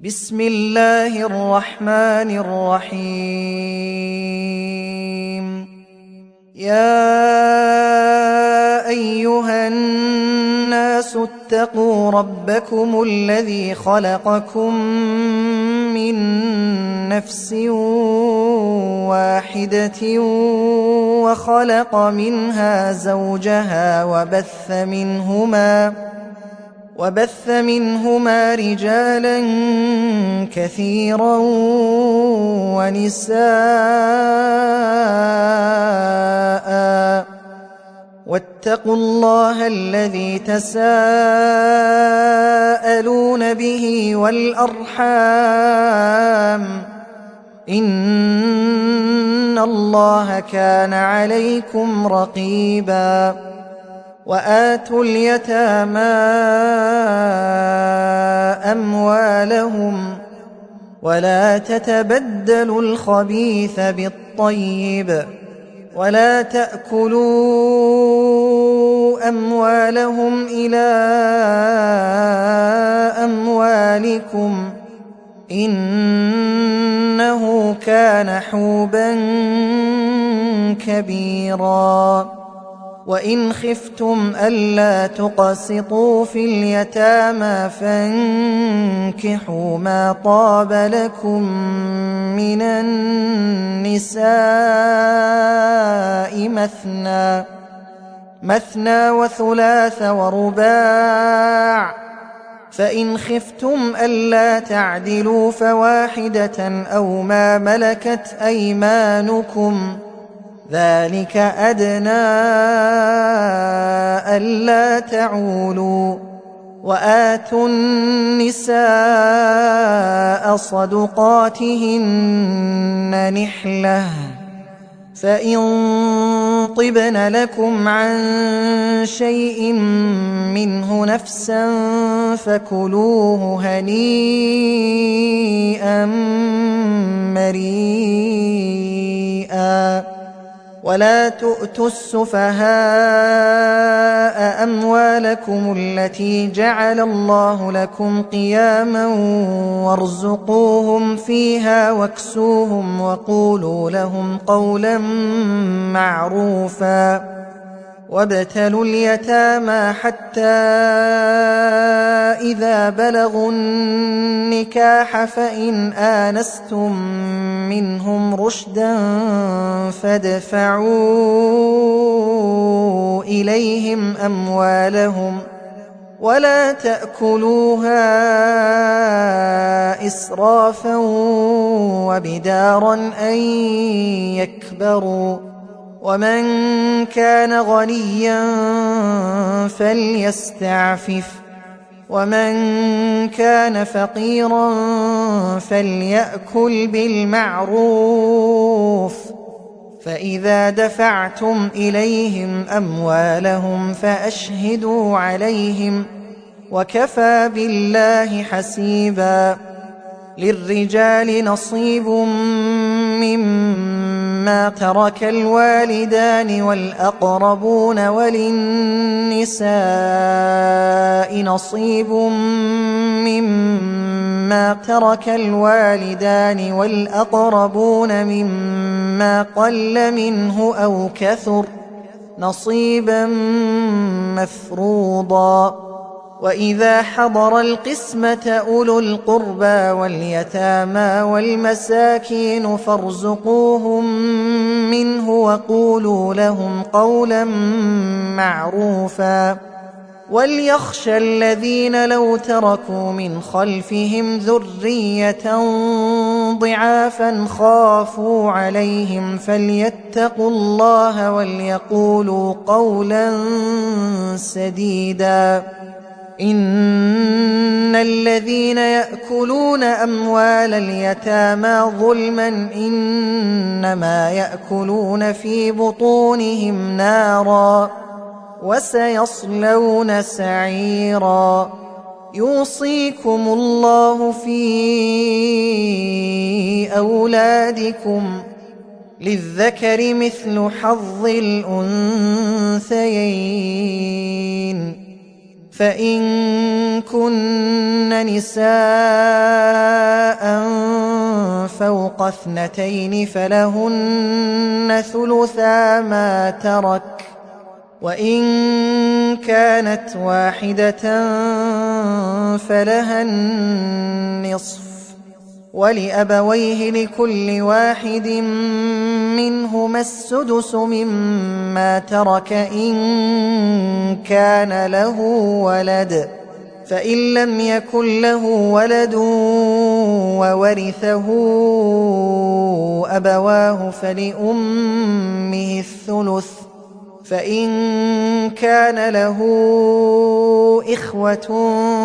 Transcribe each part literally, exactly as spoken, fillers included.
بسم الله الرحمن الرحيم. يا أيها الناس اتقوا ربكم الذي خلقكم من نفس واحدة وخلق منها زوجها وبث منهما وبث منهما رجالا كثيرا ونساء، واتقوا الله الذي تساءلون به والأرحام، إن الله كان عليكم رقيبا. وآتوا اليتامى أموالهم ولا تتبدلوا الخبيث بالطيب، ولا تأكلوا أموالهم إلى أموالكم، إنه كان حوبا كبيرا. وإن خفتم ألا تقسطوا في اليتامى فانكحوا ما طاب لكم من النساء مثنى مثنى وثلاث ورباع، فإن خفتم ألا تعدلوا فواحدة أو ما ملكت أيمانكم، ذلك أدنى ألا تعولوا. وآتوا النساء صدقاتهن نحلة، فإن طبن لكم عن شيء منه نفسا فكلوه هنيئا مريئا. ولا تؤتوا السفهاء أموالكم التي جعل الله لكم قياما وارزقوهم فيها واكسوهم وقولوا لهم قولا معروفا. وابتلوا اليتامى حتى إذا بلغوا النكاح فإن آنستم منهم رشدا فادفعوا إليهم أموالهم ولا تأكلوها إسرافا وبدارا أن يكبروا، ومن كان غنيا فليستعفف، ومن كان فقيرا فليأكل بالمعروف. فإذا دفعتم إليهم أموالهم فأشهدوا عليهم، وكفى بالله حسيبا. للرجال نصيب مما ترك الوالدان والأقربون، وللنساء نصيب مما ترك الوالدان والأقربون مما قل منه أو كثر، نصيبا مفروضا. وإذا حضر القسمة أولو القربى واليتامى والمساكين فارزقوهم منه وقولوا لهم قولا معروفا. وليخشى الذين لو تركوا من خلفهم ذرية ضعافا خافوا عليهم فليتقوا الله وليقولوا قولا سديدا. إن الذين يأكلون أموال اليتامى ظلما إنما يأكلون في بطونهم نارا وسيصلون سعيرا. يوصيكم الله في أولادكم، للذكر مثل حظ الأنثيين، فإن كن نساء اثنتين فلهن ثلثا ما ترك، وإن كانت واحدة فلها النصف، ولأبويه لكل واحد منهما السدس مما ترك إن كان له ولد، فإن لم يكن له ولد وورثه أبواه فلأمه الثلث، فإن كان له إخوة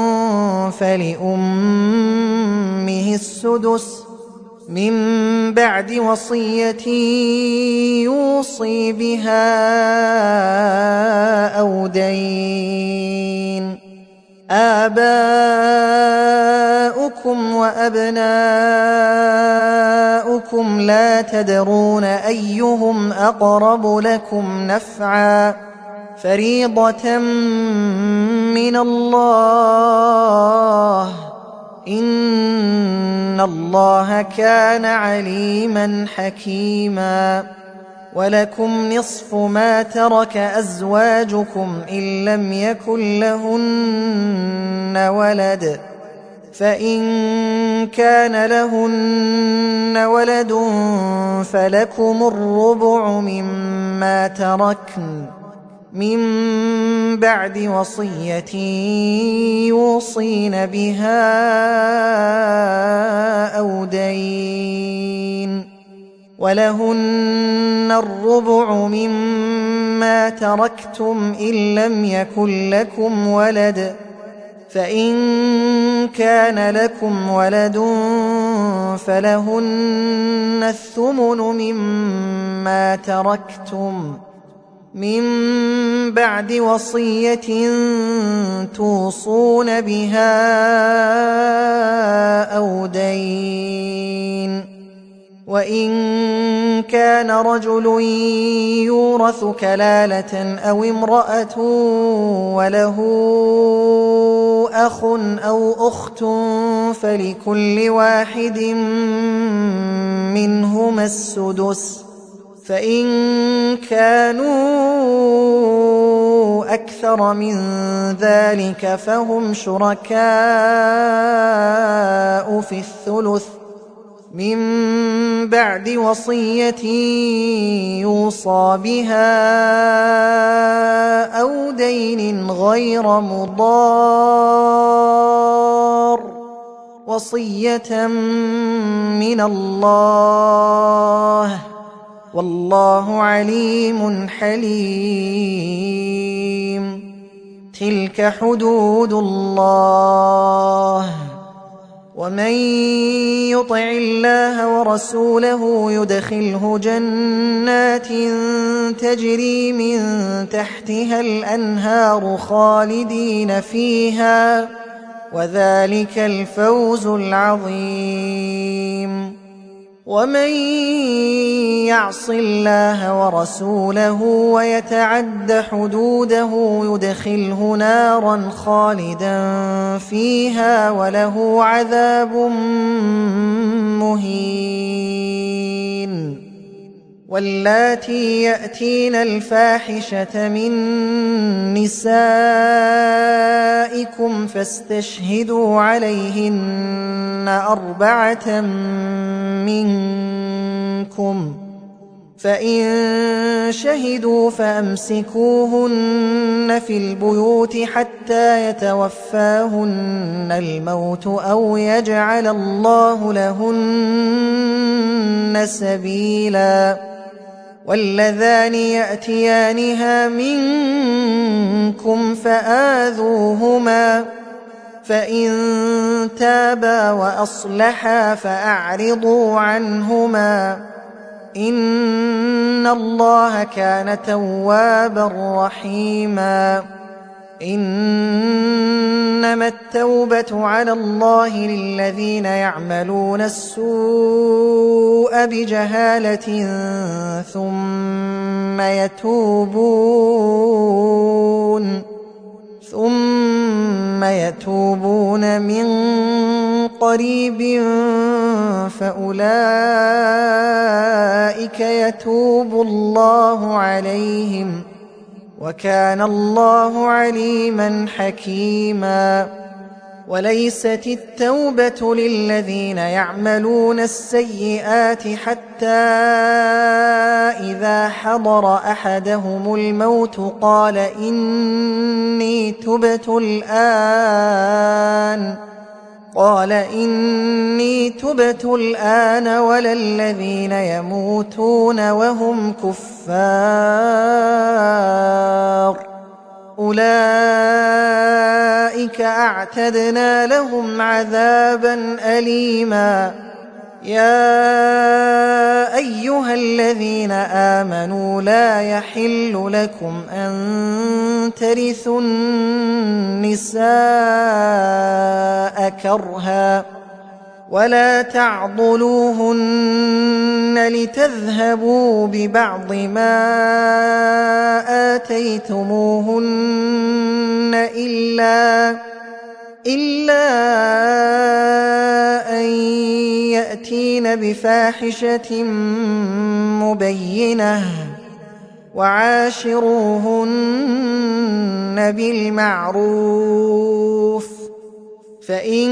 فلأمه السدس من بعد وصية يوصي بها أو دين. آباؤكم وأبناؤكم لا تدرون أيهم أقرب لكم نفعا، فريضة من الله، إن الله كان عليما حكيما. ولكم نصف ما ترك أزواجكم إن لم يكن لهن ولد، فإن كان لهن ولد فلكم الربع مما تركن من بعد وصية يوصين بها أو دين. ولهن الربع مما تركتم إن لم يكن لكم ولد، فإن كان لكم ولد فلهن الثمن مما تركتم من بعد وصية توصون بها أو دين. وإن كان رجل يورث كلالة أو امرأة وله أخ أو أخت فلكل واحد منهما السدس، فإن كانوا أكثر من ذلك فهم شركاء في الثلث من بعد وصية يوصى بها أو دين غير مضار، وصية من الله، والله عليم حليم. تلك حدود الله، ومن يطع الله ورسوله يدخله جنات تجري من تحتها الأنهار خالدين فيها، وذلك الفوز العظيم. ومن يعص الله ورسوله ويتعد حدوده يدخله نارا خالدا فيها وله عذاب مهين. واللاتي يأتين الفاحشة من نسائكم فاستشهدوا عليهن أربعة منكم، فإن شهدوا فأمسكوهن في البيوت حتى يتوفاهن الموت أو يجعل الله لهن سبيلا. واللذان يأتيانها منكم فآذوهما، فإن تابا وأصلحا فأعرضوا عنهما، إن الله كان توابا رحيما. إنما التوبة على الله للذين يعملون السوء بجهالة ثم يتوبون ثم يتوبون من قريب فأولئك يتوب الله عليهم، وكان الله عليما حكيما. وليست التوبة للذين يعملون السيئات حتى إذا حضر أحدهم الموت قال إني تبت الآن قال إني تبت الآن ولا الذين يموتون وهم كفار أولئك أعتدنا لهم عذابا أليما. يا أيها الذين آمنوا لا يحل لكم أن ترثوا النساء كرها ولا تعضلوهن لتذهبوا ببعض ما آتيتموهن إلا إلا أن يأتين بفاحشة مبينة وعاشروهن بالمعروف، فإن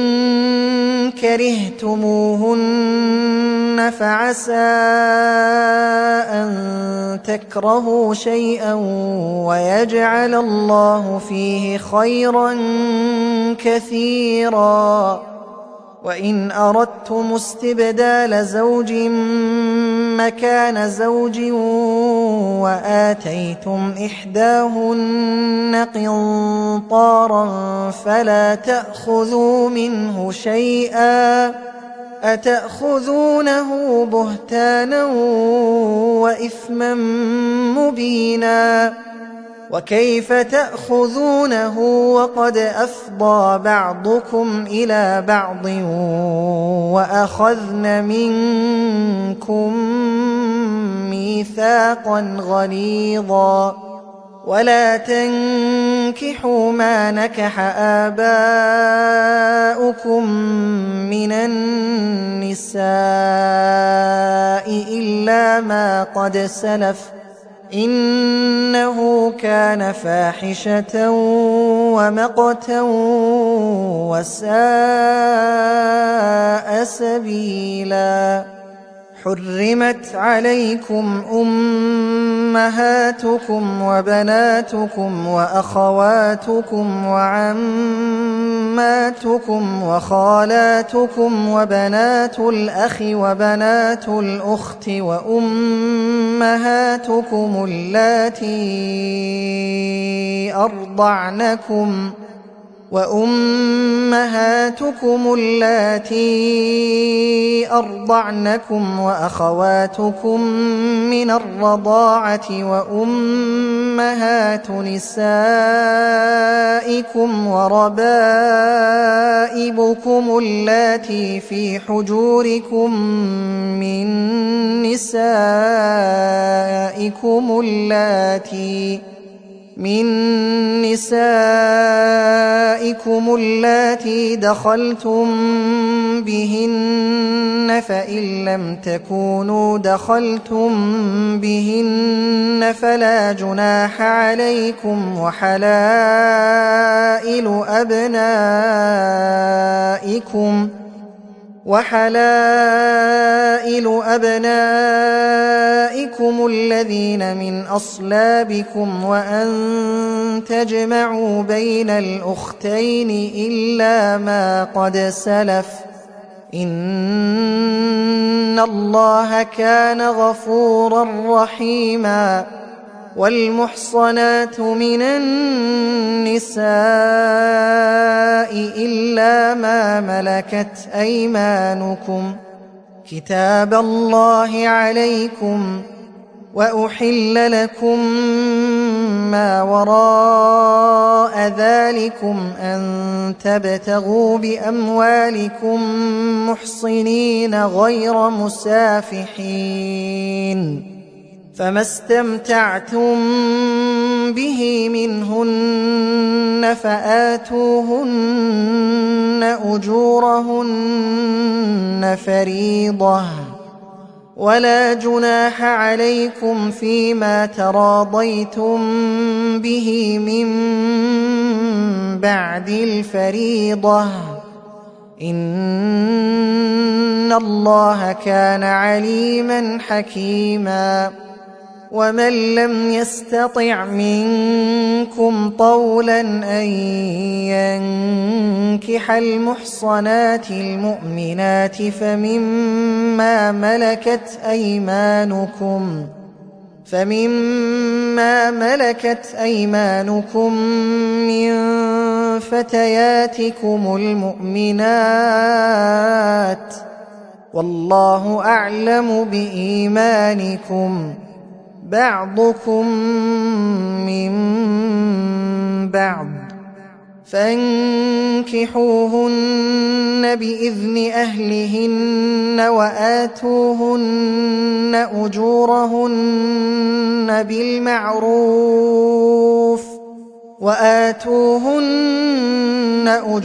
كرهتموهن فعسى أن تكرهوا شيئا ويجعل الله فيه خيرا كثيرا. وإن أردتم استبدال زوج مكان زوج وآتيتم إحداهن قنطارا فلا تأخذوا منه شيئا أتأخذونه بهتانا وإثما مبينا. وكيف تأخذونه وقد أفضى بعضكم إلى بعض وأخذن منكم ميثاقا غليظا. ولا تنكحوا ما نكح آباؤكم من النساء إلا ما قد سلف إنه كان فاحشة ومقتا وساء سبيلا. حرمت عليكم أمهاتكم وبناتكم وأخواتكم وعماتكم وخالاتكم وبنات الأخ وبنات الأخت وأمهاتكم اللاتي أرضعنكم وأمهاتكم اللاتي أرضعنكم وأخواتكم من الرضاعة وأمهات نسائكم وربائبكم اللاتي في حجوركم من نسائكم اللاتي من نسائكم اللاتي دخلتم بهن فإن لم تكونوا دخلتم بهن فلا جناح عليكم وحلائل أبنائكم وحلائل أبنائكم الذين من أصلابكم وأن تجمعوا بين الأختين إلا ما قد سلف إن الله كان غفورا رحيما. والمحصنات من النساء إلا ما ملكت أيمانكم كتاب الله عليكم. وأحل لكم ما وراء ذلكم أن تبتغوا بأموالكم محصنين غير مسافحين، فما استمتعتم به منهن فآتوهن أجورهن فيهن فريضة ولا جناح عليكم فيما تراضيتم به من بعد الفريضة إن الله كان عليما حكيما ومن لم يستطع منكم طولا أن ينكح المحصنات المؤمنات فمما ملكت أيمانكم فمما ملكت أيمانكم من فتياتكم المؤمنات والله أعلم بإيمانكم بعضكم من بعض فانكحوهن بإذن أهلهن وآتوهن أجورهن بالمعروف وآتوهن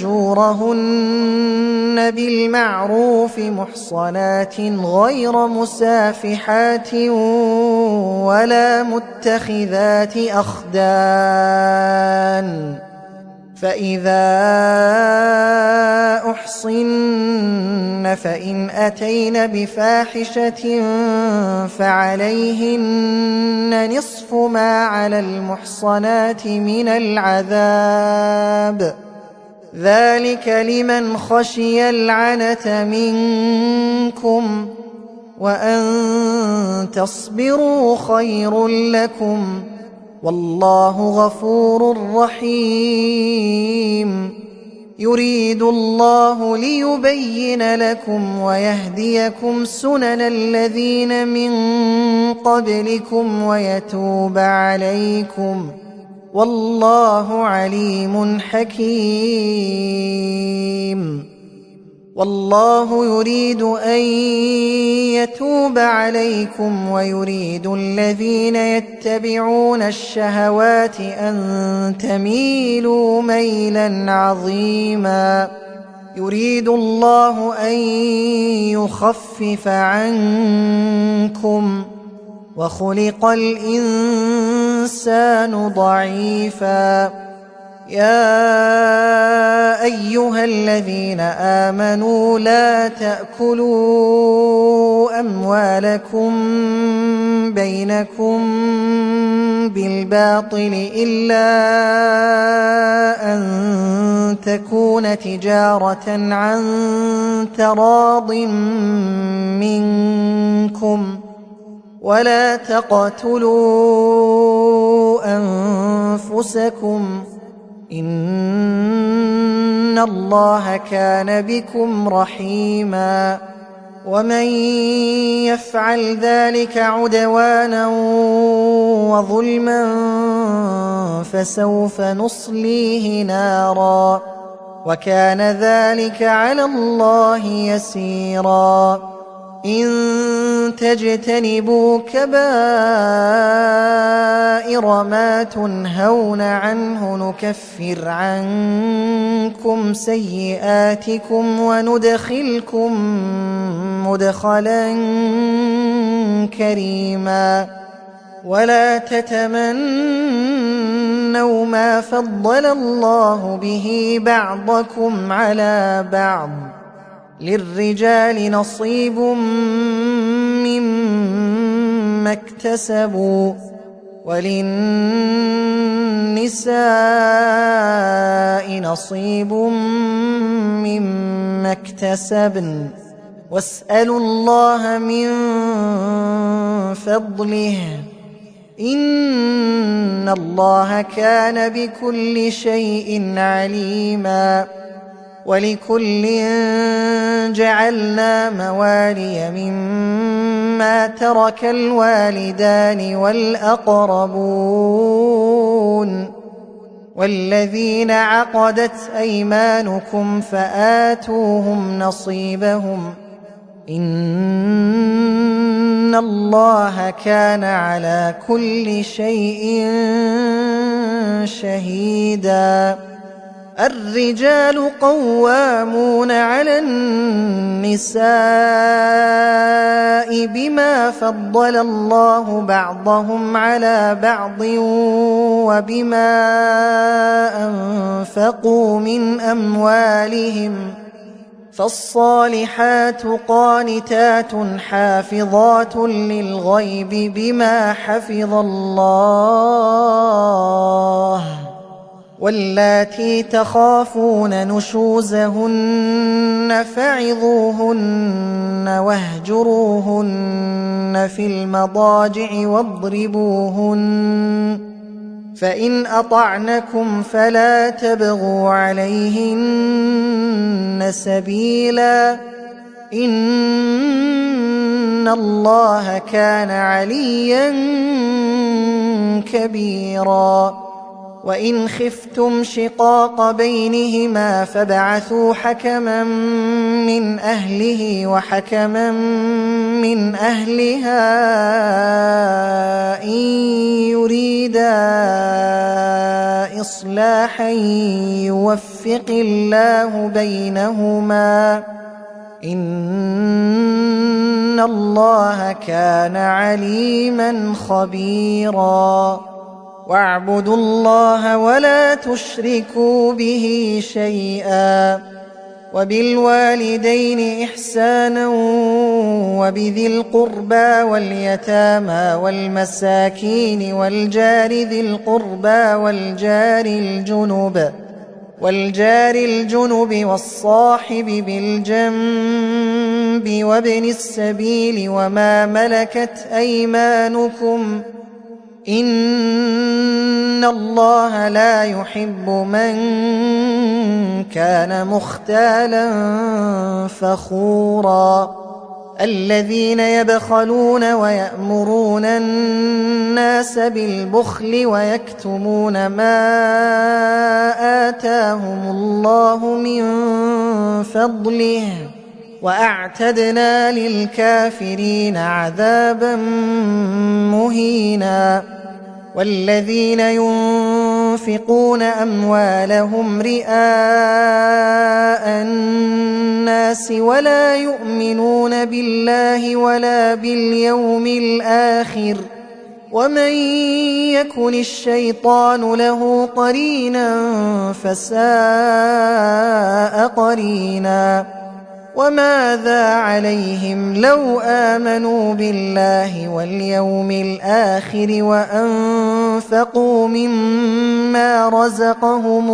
أجورهن بالمعروف محصنات غير مسافحات ولا متخذات أخدان فإذا أحصن فإن أتين بفاحشة فعليهن نصف ما على المحصنات من العذاب ذلك لمن خشي العنة منكم وأن تصبروا خير لكم والله غفور رحيم يريد الله ليبين لكم ويهديكم سنن الذين من قبلكم ويتوب عليكم والله عليم حكيم والله يريد أن يتوب عليكم ويريد الذين يتبعون الشهوات أن تميلوا ميلا عظيما يريد الله أن يخفف عنكم وخلق الإنسان ضعيفا يا أيها الذين آمنوا لا تأكلوا أموالكم بينكم بالباطل إلا أن تكون تجارة عن تراض منكم ولا تقتلوا أنفسكم إن الله كان بكم رحيما ومن يفعل ذلك عدوانا وظلما فسوف نصليه نارا وكان ذلك على الله يسيرا إن تجتنبوا كبائر ما تنهون عنه نكفر عنكم سيئاتكم وندخلكم مدخلا كريما ولا تتمنوا ما فضل الله به بعضكم على بعض للرجال نصيب مما اكتسبوا وللنساء نصيب مما اكتسبن واسألوا الله من فضله إن الله كان بكل شيء عليما ولكل جعلنا موالي مما ترك الوالدان والأقربون والذين عقدت أيمانكم فآتوهم نصيبهم إن الله كان على كل شيء شهيدا الرجال قوامون على النساء بما فضل الله بعضهم على بعض وبما أنفقوا من أموالهم فالصالحات قانتات حافظات للغيب بما حفظ الله واللاتي تخافون نشوزهن فعظوهن واهجروهن في المضاجع واضربوهن فإن أطعنكم فلا تبغوا عليهن سبيلا إن الله كان عليا كبيرا وإن خفتم شقاق بينهما فابعثوا حكما من أهله وحكما من أهلها إن يريدا إصلاحا يوفق الله بينهما إن الله كان عليما خبيرا واعبدوا الله ولا تشركوا به شيئا وبالوالدين إحسانا وبذي القربى واليتامى والمساكين والجار ذي القربى والجار الجنب والجار الجنب والصاحب بالجنب وابن السبيل وما ملكت أيمانكم إن الله لا يحب من كان مختالا فخورا الذين يبخلون ويأمرون الناس بالبخل ويكتمون ما آتاهم الله من فضله وأعتدنا للكافرين عذابا مهينا والذين ينفقون أموالهم رئاء الناس ولا يؤمنون بالله ولا باليوم الآخر ومن يكن الشيطان له قرينا فساء قرينا وماذا عليهم لو آمنوا بالله واليوم الآخر وأنفقوا مما رزقهم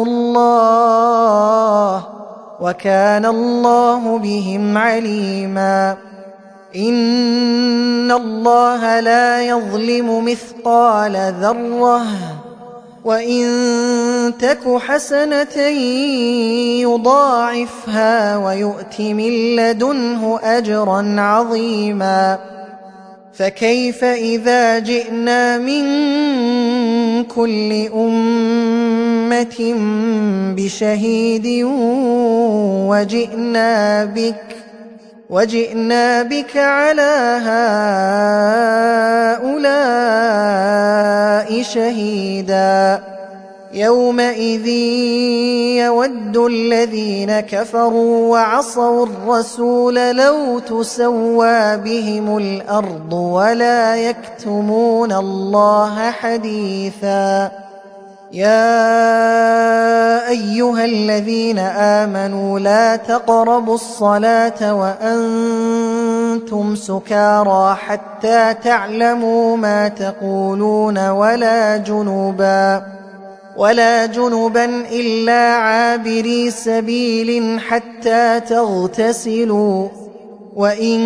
الله وكان الله بهم عليما إن الله لا يظلم مثقال ذرة وإن تك حسنة يضاعفها ويؤت من لدنه أجرا عظيما فكيف إذا جئنا من كل أمة بشهيد وجئنا بك وجئنا بك على هؤلاء شهيدا يومئذ يود الذين كفروا وعصوا الرسول لو تسوى بهم الأرض ولا يكتمون الله حديثا يا أيها الذين آمنوا لا تقربوا الصلاة وأنتم سكارى حتى تعلموا ما تقولون ولا جنبا ولا جنبا إلا عابري سبيل حتى تغتسلوا وإن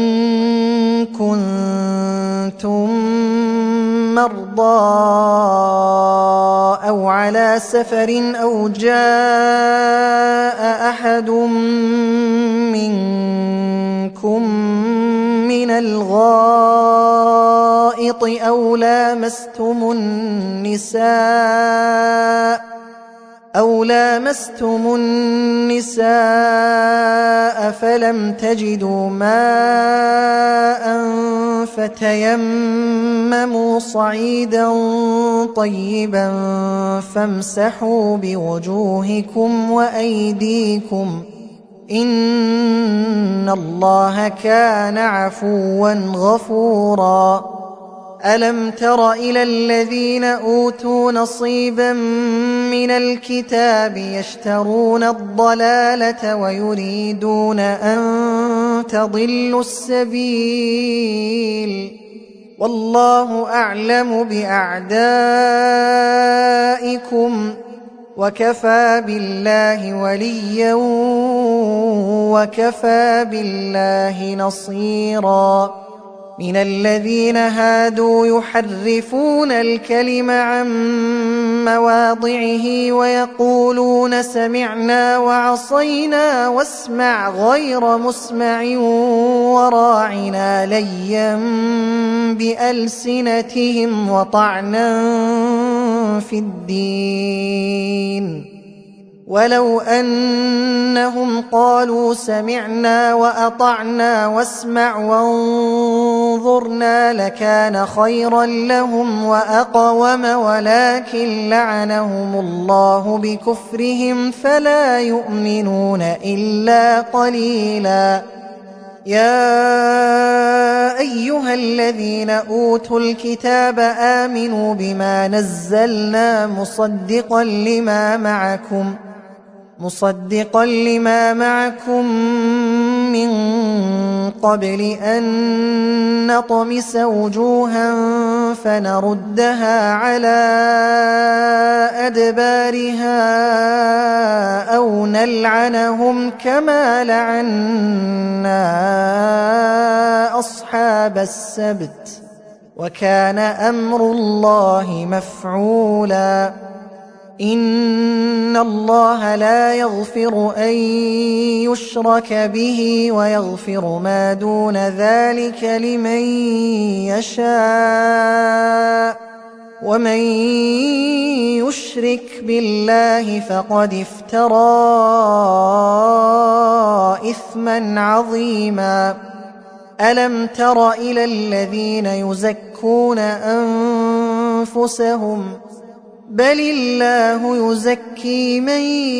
كنتم مرضى أو على سفر أو جاء أحد منكم من الغائط أو لامستم النساء أو لامستم النساء فلم تجدوا ماء فتيمموا صعيدا طيبا فامسحوا بوجوهكم وأيديكم إن الله كان عفوا غفورا. ألم تر إلى الذين أوتوا نصيبا من الكتاب يشترون الضلالة ويريدون أن تضلوا السبيل والله أعلم بأعدائكم وكفى بالله وليا وكفى بالله نصيرا. من الذين هادوا يحرفون الكلم عن مواضعه ويقولون سمعنا وعصينا واسمع غير مسمع وراعنا ليا بألسنتهم وطعنا في الدين ولو أنهم قالوا سمعنا وأطعنا واسمع وانظرنا لكان خيرا لهم وأقوم ولكن لعنهم الله بكفرهم فلا يؤمنون إلا قليلا. يا أيها الذين أوتوا الكتاب آمنوا بما نزلنا مصدقا لما معكم مصدقا لما معكم من قبل أن نطمس وجوها فنردها على أدبارها أو نلعنهم كما لعنا أصحاب السبت وكان أمر الله مفعولا. إن الله لا يغفر أن يشرك به ويغفر ما دون ذلك لمن يشاء ومن يشرك بالله فقد افترى إثما عظيما. ألم تر إلى الذين يزكون أنفسهم بل الله يزكي من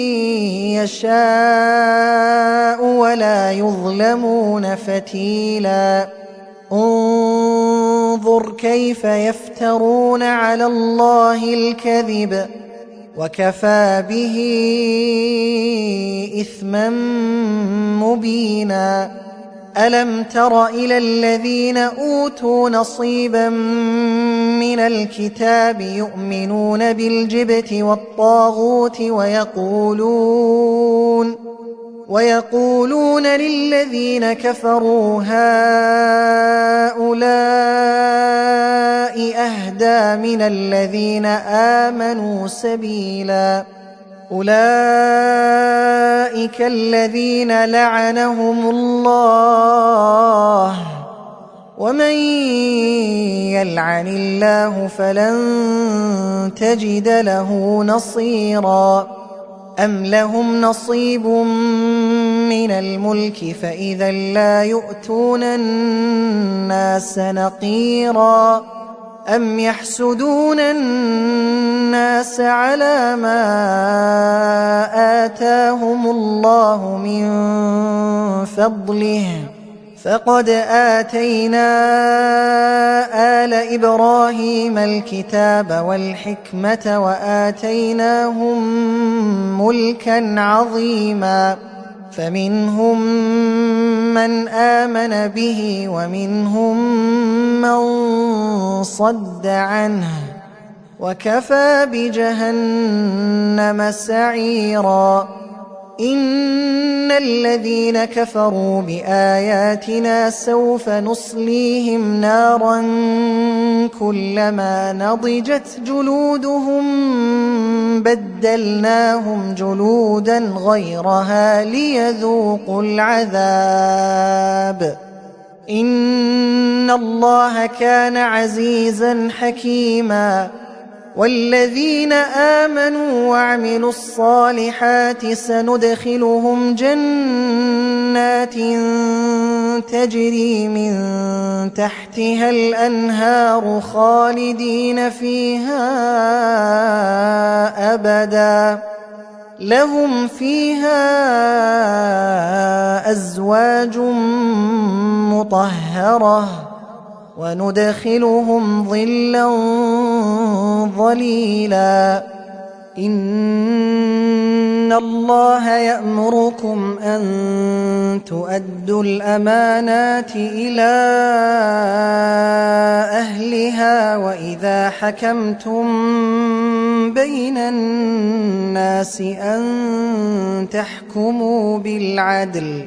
يشاء ولا يظلمون فتيلا. انظر كيف يفترون على الله الكذب وكفى به إثما مبينا. ألم تر إلى الذين أوتوا نصيبا من الكتاب يؤمنون بالجبت والطاغوت ويقولون ويقولون للذين كفروا هؤلاء أهدى من الذين آمنوا سبيلا. أولئك الذين لعنهم الله ومن يلعن الله فلن تجد له نصيرا. أم لهم نصيب من الملك فإذا لا يؤتون الناس نقيرا. أم يحسدون الناس على ما آتاهم الله من فضله فقد آتينا آل إبراهيم الكتاب والحكمة وآتيناهم ملكا عظيما. فمنهم من آمن به ومنهم من صد عنه وكفى بجهنم سعيرا. إن الذين كفروا بآياتنا سوف نصليهم نارا كلما نضجت جلودهم بدلناهم جلودا غيرها ليذوقوا العذاب. إن الله كان عزيزا حكيما. والذين آمنوا وعملوا الصالحات سندخلهم جنات تجري من تحتها الأنهار خالدين فيها أبدا لهم فيها أزواج مطهرة وندخلهم ظلا ظليلا إن الله يأمركم أن تؤدوا الأمانات إلى أهلها وإذا حكمتم بين الناس أن تحكموا بالعدل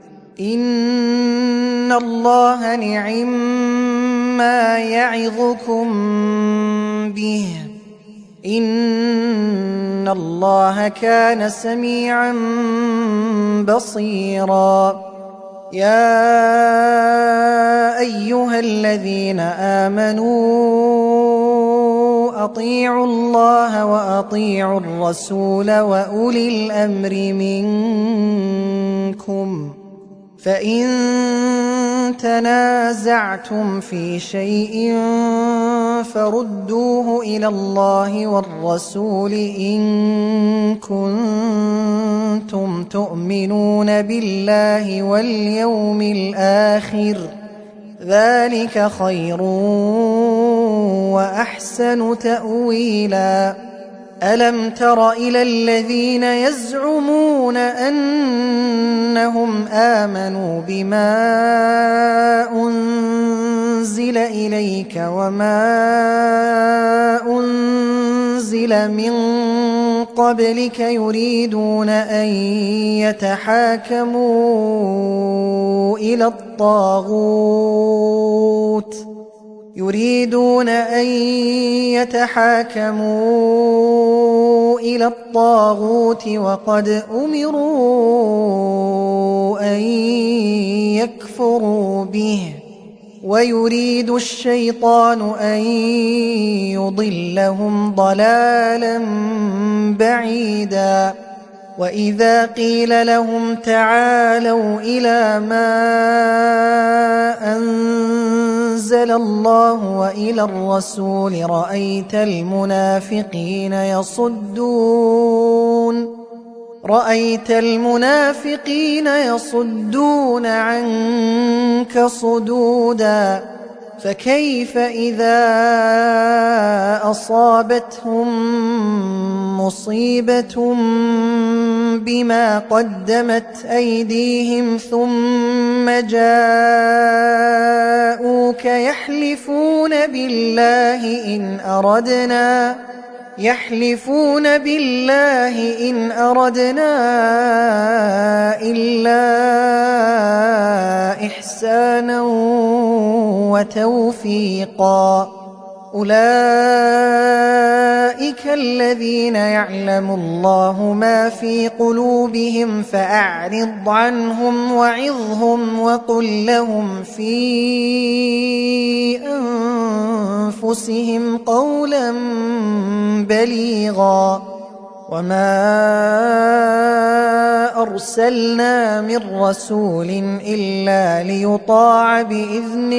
إن الله نعما يعظكم به إن الله كان سميعا بصيرا يا أيها الذين آمنوا أطيعوا الله وأطيعوا الرسول وأولي الأمر منكم فإن تنازعتم في شيء فردوه إلى الله والرسول إن كنتم تؤمنون بالله واليوم الآخر ذلك خير وأحسن تأويلا ألم تر إلى الذين يزعمون أنهم آمنوا بما أنزل إليك وما أنزل من قبلك يريدون أن يتحاكموا إلى الطاغوت يريدون أن يتحاكموا إلى الطاغوت وقد أمروا أن يكفروا به ويريد الشيطان أن يضلهم ضلالا بعيدا وإذا قيل لهم تعالوا إلى ما أنزل الله وإلى الرسول رأيت المنافقين يصدون رأيت المنافقين يصدون عنك صدودا فكيف إذا أصابتهم مصيبة بما قدمت أيديهم ثم جاءوك يحلفون بالله إن أردنا يحلفون بالله إن أردنا إلا إحسانا وتوفيقا أولئك الذين يعلم الله ما في قلوبهم فأعرض عنهم وعظهم وقل لهم في أنفسهم قولا بليغا وما أرسلنا من رسول إلا ليطاع بإذن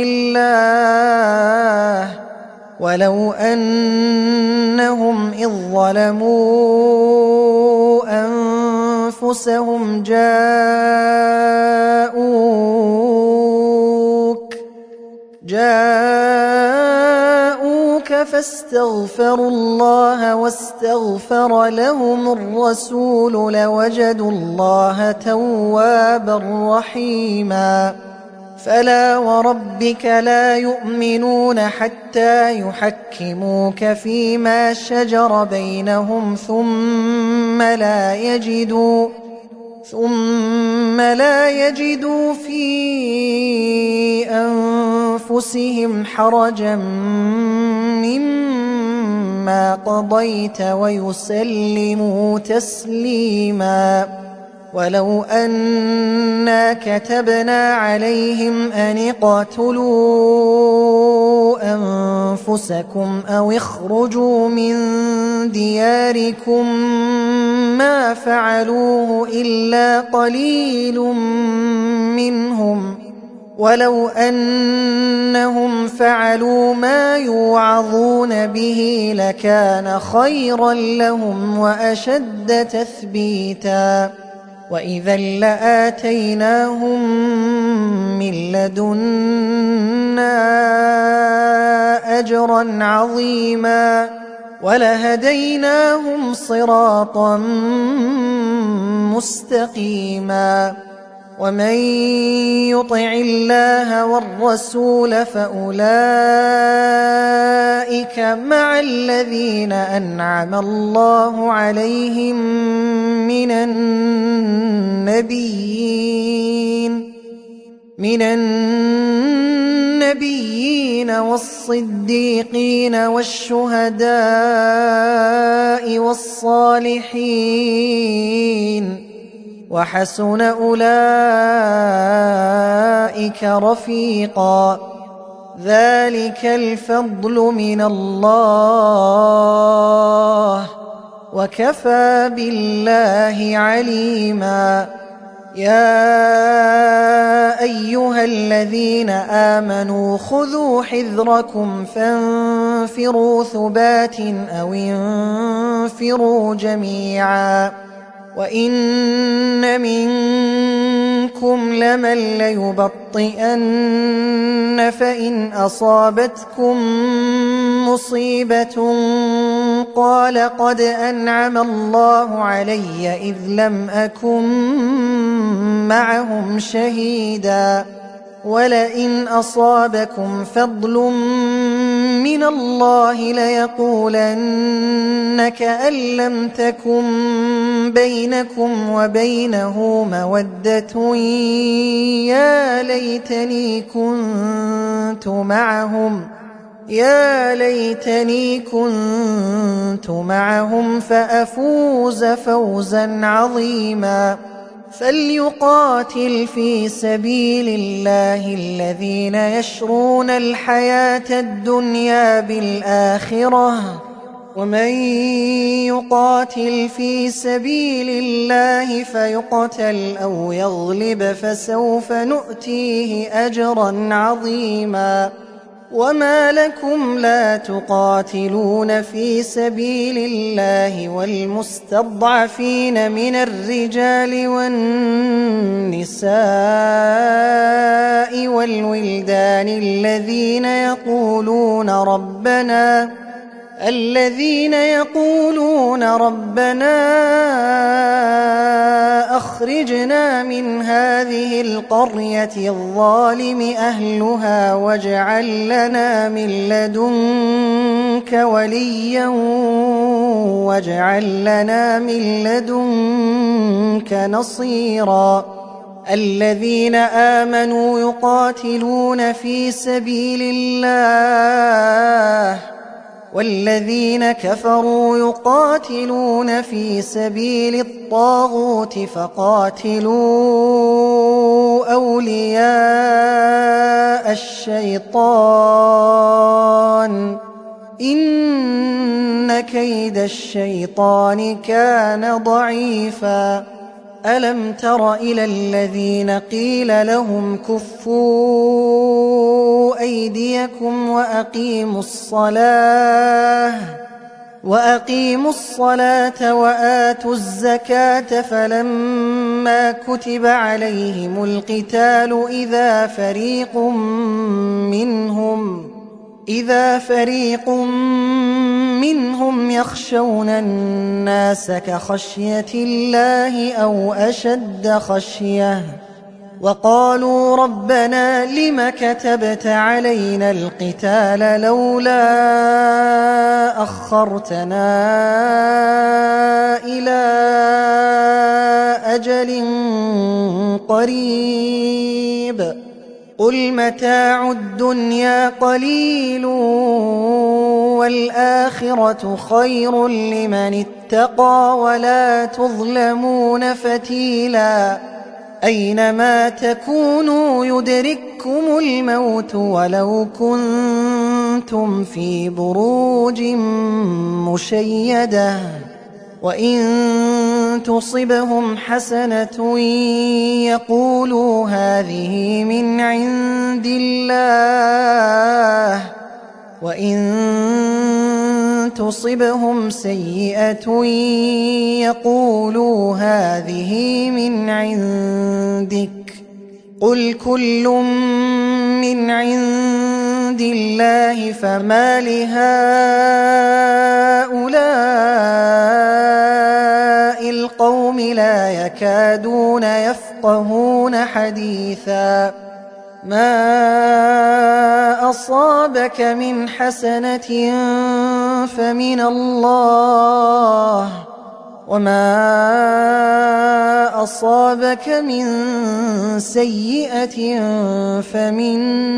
الله ولو أنهم إذ ظلموا أنفسهم جاءوك جاءوك فاستغفروا الله واستغفر لهم الرسول لوجدوا الله توابا رحيما فلا وربك لا يؤمنون حتى يحكموك فيما شجر بينهم ثم لا يجدوا ثم لا يجدوا في أنفسهم حرجا مما قضيت ويسلموا تسليما ولو أنا كتبنا عليهم أن اقتلوا أنفسكم أو اخرجوا من دياركم ما فعلوه إلا قليل منهم، ولو أنهم فعلوا ما يوعظون به لكان خيرا لهم وأشد تثبيتا، وإذا لآتيناهم من لدنا أجرا عظيما ولهديناهم صراطا مستقيما. ومن يطع الله والرسول فأولئك مع الذين أنعم الله عليهم من النبيين من النبيين والصديقين والشهداء والصالحين، وحسن أولئك رفيقا. ذلك الفضل من الله وكفى بالله عليما. يا أيها الذين آمنوا خذوا حذركم فانفروا ثبات أو انفروا جميعا، وإن منكم لمن ليبطئن فإن أصابتكم مصيبة قال قد أنعم الله علي إذ لم أكن معهم شهيدا، ولئن أصابكم فضل من الله ليقولن كأن لم تكن بينكم وبينه مودة يا ليتني كنت معهم يا ليتني كنت معهم فأفوز فوزا عظيما. فليقاتل في سبيل الله الذين يشرون الحياة الدنيا بالآخرة، ومن يقاتل في سبيل الله فيقتل أو يغلب فسوف نؤتيه أجرا عظيما. وما لكم لا تقاتلون في سبيل الله والمستضعفين من الرجال والنساء والولدان الذين يقولون ربنا الذين يقولون ربنا أخرجنا من هذه القرية الظالم أهلها واجعل لنا من لدنك وليا واجعل لنا من لدنك نصيرا. الذين آمنوا يقاتلون في سبيل الله والذين كفروا يقاتلون في سبيل الطاغوت فقاتلوا أولياء الشيطان إن كيد الشيطان كان ضعيفا. ألم تر إلى الذين قيل لهم كفوا أيديكم وأقيموا الصلاة وأقيموا الصلاة وآتوا الزكاة فلما كتب عليهم القتال إذا فريق منهم إذا فريق منهم يخشون الناس كخشية الله أو أشد خشية وقالوا ربنا لم كتبت علينا القتال لولا أخرتنا إلى أجل قريب قل متاع الدنيا قليل والآخرة خير لمن اتقى ولا تظلمون فتيلا أينما تكونوا يدرككم الموت ولو كنتم في بروج مشيدة وإن تصبهم حسنة يقولوا هذه من عند الله وإن تصبهم سيئة يقولوا هذه من عندك قل كل من عند الله فما لهؤلاء القوم لا يكادون يفقهون حديثا ما أصابك من حسنة فمن الله وما أصابك من سيئة فمن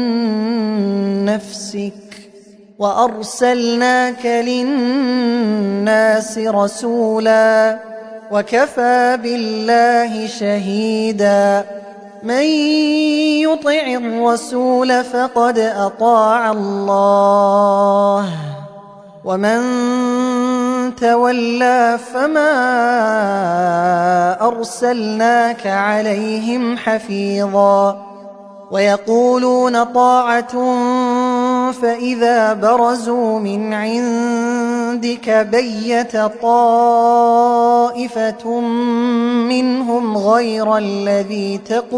نفسك وأرسلناك للناس رسولا وكفى بالله شهيدا من يطع الرسول فقد أطاع الله ومن تولى فما أرسلناك عليهم حفيظا ويقولون طاعة فإذا برزوا من عندك بيت طائفة منهم غير الذي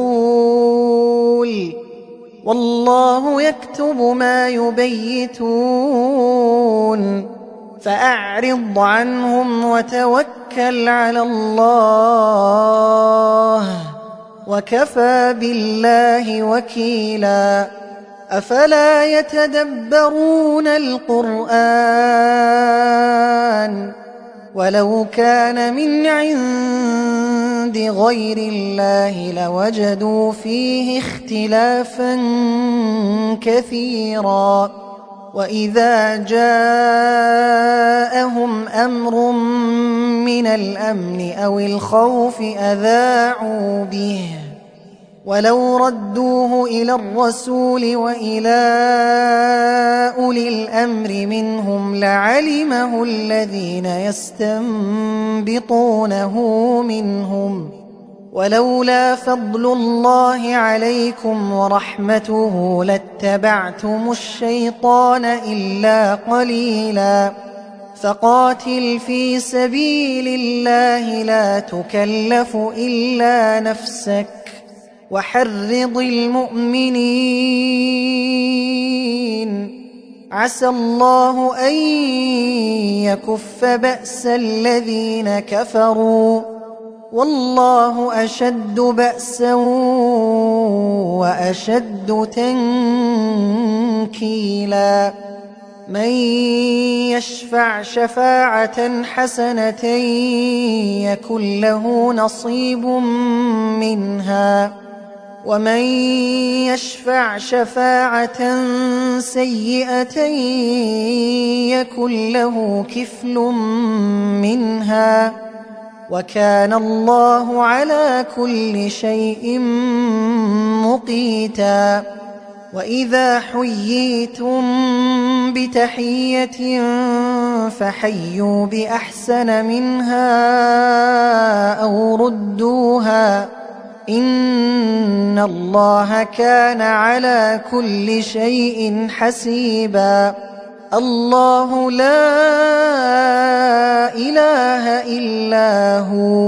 تقول والله يكتب ما يبيتون فأعرض عنهم وتوكل على الله وكفى بالله وكيلا أفلا يتدبرون القرآن ولو كان من عند غير الله لوجدوا فيه اختلافا كثيرا وإذا جاءهم أمر من الأمن أو الخوف أذاعوا به ولو ردوه إلى الرسول وإلى أولي الأمر منهم لعلمه الذين يستنبطونه منهم ولولا فضل الله عليكم ورحمته لاتبعتم الشيطان إلا قليلا فقاتل في سبيل الله لا تكلف إلا نفسك وحرض المؤمنين عسى الله أن يكف بأس الذين كفروا والله أشد بأسا وأشد تنكيلا من يشفع شفاعة حسنة يكن له نصيب منها ومن يشفع شفاعة سيئة يكن له كفل منها وكان الله على كل شيء مقيتا وإذا حييتم بتحية فحيوا بأحسن منها أو ردوها إن الله كان على كل شيء حسيبا الله لا إله إلا هو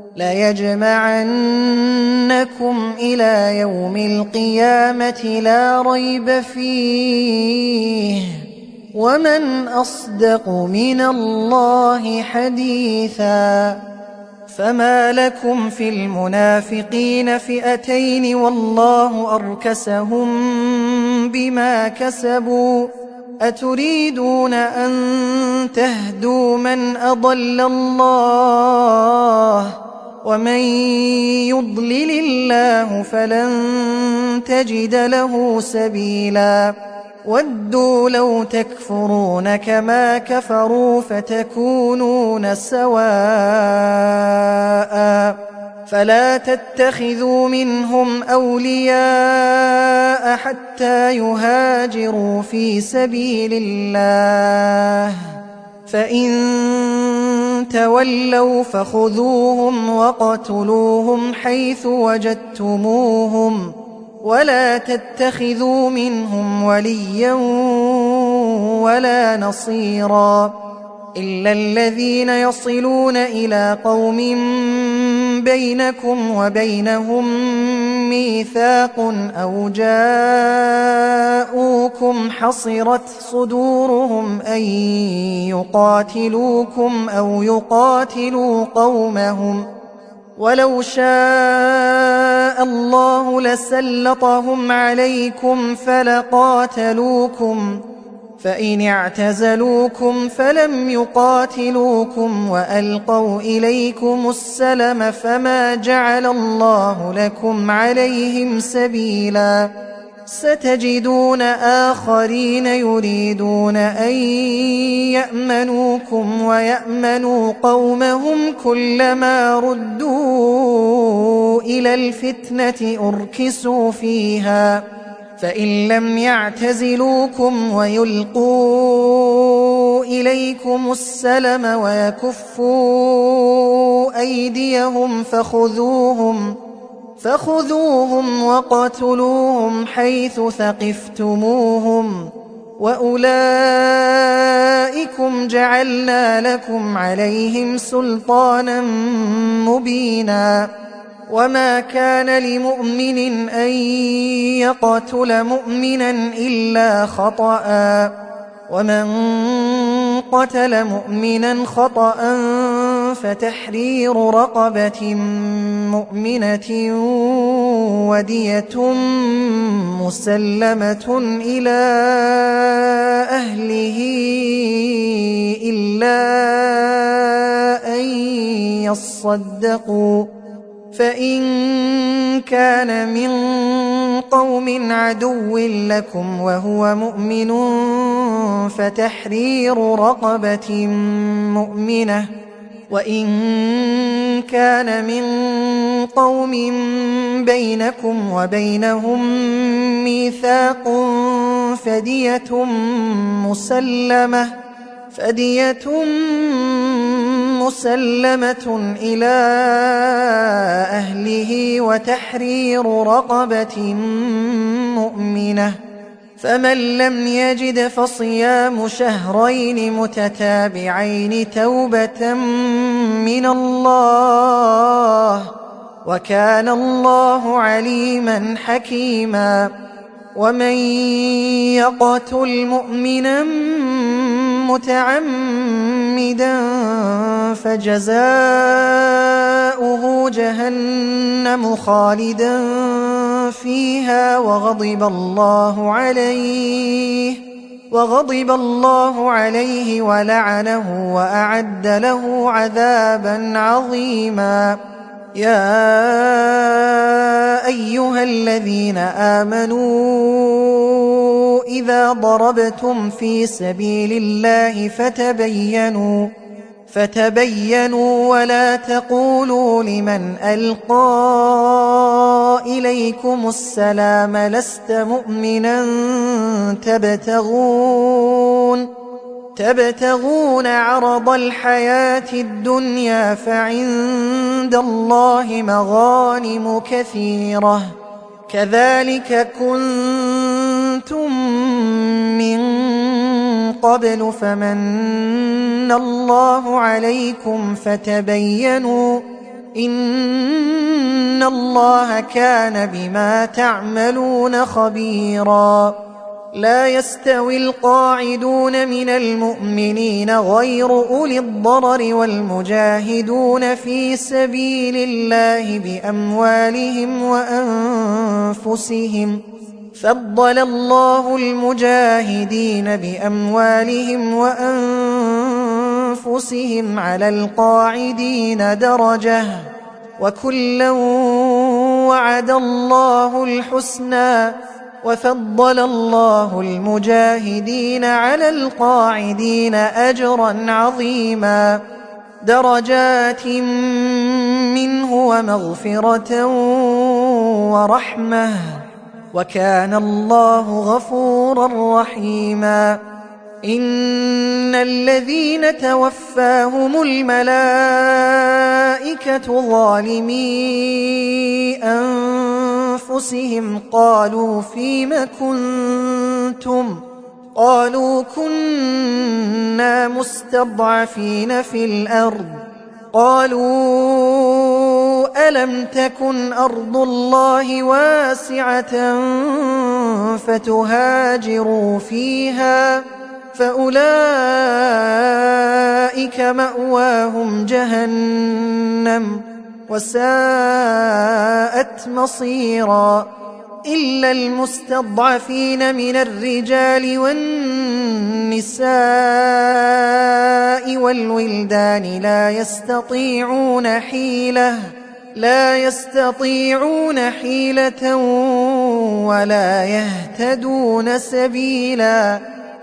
ليجمعنكم إلى يوم القيامة لا ريب فيه ومن أصدق من الله حديثا فما لكم في المنافقين فئتين والله أركسهم بما كسبوا أتريدون أن تهدوا من أضل الله ومن يضلل الله فلن تجد له سبيلا ودوا لو تكفرون كما كفروا فتكونون سواء فلا تتخذوا منهم أولياء حتى يهاجروا في سبيل الله فإن تولوا فخذوهم وقتلوهم حيث وجدتموهم ولا تتخذوا منهم وليا ولا نصيرا إلا الذين يصلون إلى قوم بينكم وبينهم ميثاق أو جاءوكم حصرت صدورهم أن يقاتلوكم أو يقاتلوا قومهم ولو شاء الله لسلطهم عليكم فلقاتلوكم فإن اعتزلوكم فلم يقاتلوكم وألقوا إليكم السلم فما جعل الله لكم عليهم سبيلا ستجدون آخرين يريدون أن يأمنوكم ويأمنوا قومهم كلما ردوا إلى الفتنة أركسوا فيها فإن لم يعتزلوكم ويلقوا إليكم السلم ويكفوا أيديهم فخذوهم فخذوهم وقتلوهم حيث ثقفتموهم وأولئكم جعلنا لكم عليهم سلطانا مبينا وما كان لمؤمن أن يقتل مؤمنا إلا خطأ ومن قتل مؤمنا خطأ فتحرير رقبة مؤمنة ودية مسلمة إلى أهله إلا أن يصدقوا فإن كان من قوم عدو لكم وهو مؤمن فتحرير رقبة مؤمنة وإن كان من قوم بينكم وبينهم ميثاق فدية مسلمة فدية مسلمة إلى أهله وتحرير رقبة مؤمنة فمن لم يجد فصيام شهرين متتابعين توبة من الله وكان الله عليما حكيما ومن يقتل مؤمنا متعمدا فجزاؤه جهنم خالدا فيها وغضب الله عليه وغضب الله عليه ولعنه وأعد له عذابا عظيما يا أيها الذين آمنوا إذا ضربتم في سبيل الله فتبينوا فتبينوا ولا تقولوا لمن ألقى إليكم السلام لست مؤمنا تبتغون تبتغون عرض الحياة الدنيا فعند الله مغانم كثيرة كذلك كنتم من قبل فمن الله عليكم فتبينوا إن الله كان بما تعملون خبيرا لا يستوي القاعدون من المؤمنين غير أولي الضرر والمجاهدون في سبيل الله بأموالهم وأنفسهم فضل الله المجاهدين بأموالهم وأنفسهم على القاعدين درجة وكلا وعد الله الحسنى وفضل الله المجاهدين على القاعدين أجرا عظيما درجات منه ومغفرة ورحمة وكان الله غفورا رحيما إن الذين توفاهم الملائكة ظالمي أنفسهم قالوا فيم كنتم قالوا كنا مستضعفين في الأرض قالوا ألم تكن أرض الله واسعة فتهاجروا فيها فأولئك مأواهم جهنم وساءت مصيرا إلا المستضعفين من الرجال والنساء والولدان لا يستطيعون حيلة لا يستطيعون حيلة ولا يهتدون سبيلا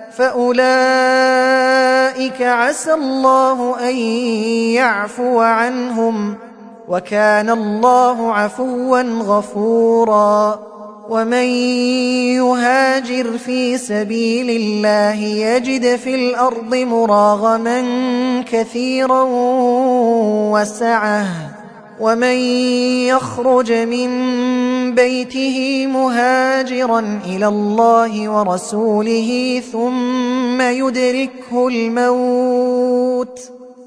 فأولئك عسى الله أن يعفو عنهم وكان الله عفوا غفورا ومن يهاجر في سبيل الله يجد في الأرض مراغما كثيرا وسعة ومن يخرج من بيته مهاجرا إلى الله ورسوله ثم يدركه الموت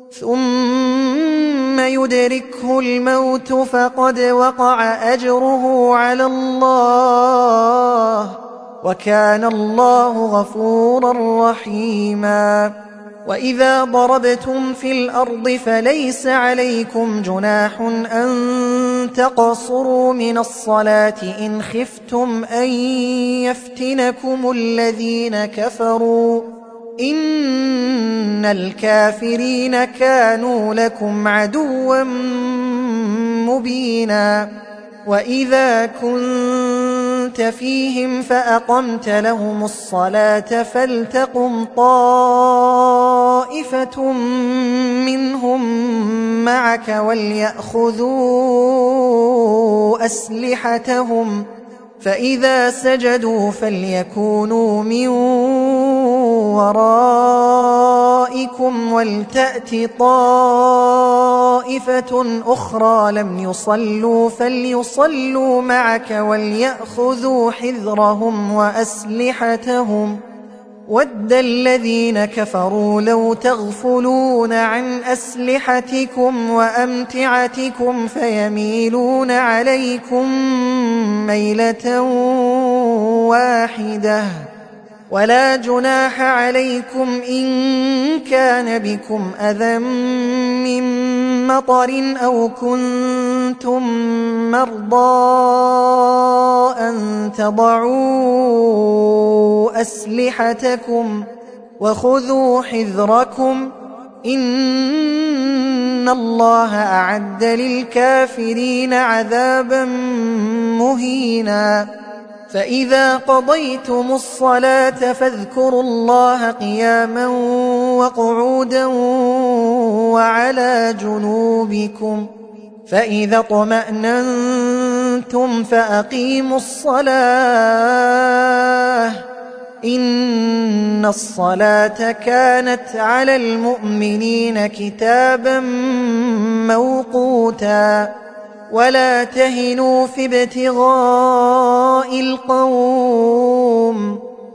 ثم يدركه الموت فقد وقع أجره على الله وكان الله غفورا رحيما وإذا ضربتم في الأرض فليس عليكم جناح أن تقصروا من الصلاة إن خفتم أن يفتنكم الذين كفروا إن الكافرين كانوا لكم عدوا مبينا وإذا كنت فيهم فأقمت لهم الصلاة فلتقم طائفة منهم معك وليأخذوا أسلحتهم فإذا سجدوا فليكونوا من ورائكم ولتأت طائفة أخرى لم يصلوا فليصلوا معك وليأخذوا حذرهم وأسلحتهم ود الذين كفروا لو تغفلون عن أسلحتكم وأمتعتكم فيميلون عليكم ميلة واحدة ولا جناح عليكم إن كان بكم أذى من مطر أو كنتم مرضى أن تضعوا أسلحتكم وخذوا حذركم إن الله أعد للكافرين عذابا مهينا فإذا قضيتم الصلاة فاذكروا الله قياما وقعودا وعلى جنوبكم فإذا اطمأننتم فأقيموا الصلاة إن الصلاة كانت على المؤمنين كتابا موقوتا ولا تهنوا في ابتغاء القوم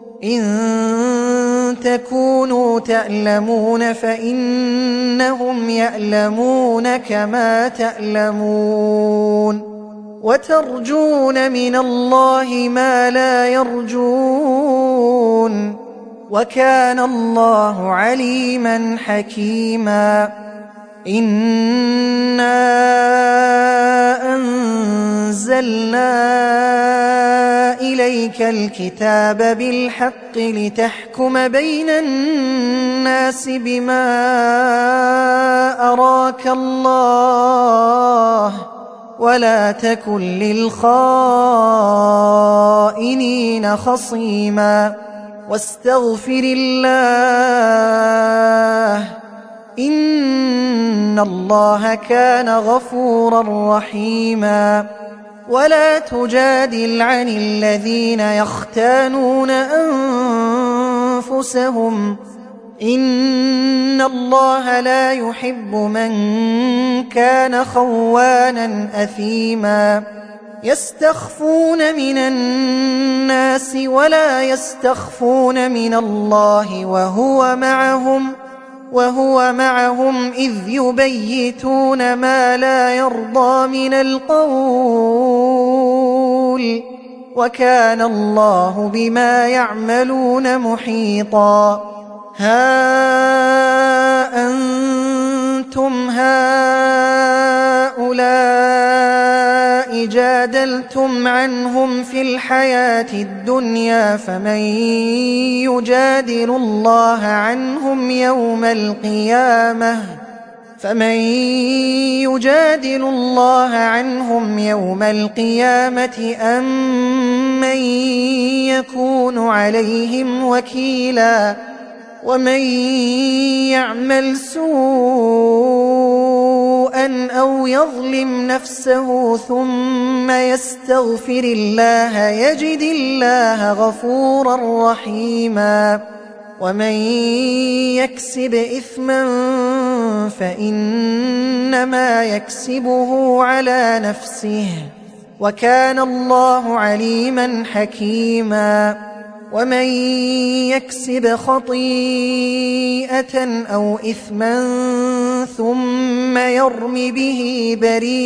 إن تكونوا تألمون فإنهم يألمون كما تألمون وترجون من الله ما لا يرجون وكان الله عليما حكيما إنا أنزلنا إليك الكتاب بالحق لتحكم بين الناس بما أراك الله ولا تكن للخائنين خصيما واستغفر الله إن الله كان غفورا رحيما ولا تجادل عن الذين يختانون أنفسهم إن الله لا يحب من كان خوانا أثيما يستخفون من الناس ولا يستخفون من الله وهو معهم وهو معهم إذ يبيتون ما لا يرضى من القول وكان الله بما يعملون محيطا ها أنتم هؤلاء جادلتم عنهم في الحياة الدنيا فمن يجادل الله عنهم يوم القيامة فمن يجادل الله عنهم يوم القيامة أم من يكون عليهم وكيلا ومن يعمل سوءا أو يظلم نفسه ثم يستغفر الله يجد الله غفورا رحيما ومن يكسب إثما فإنما يكسبه على نفسه وكان الله عليما حكيما ومن يكسب خطيئة أو إثما ثم يرم به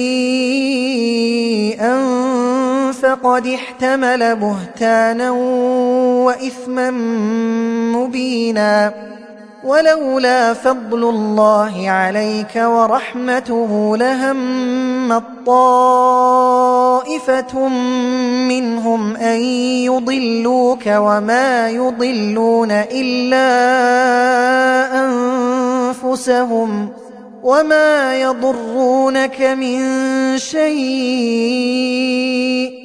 بريئا فقد احتمل بهتانا وإثما مبينا ولولا فضل الله عليك ورحمته لهم طائفة منهم أن يضلوك وما يضلون إلا أنفسهم وما يضرونك من شيء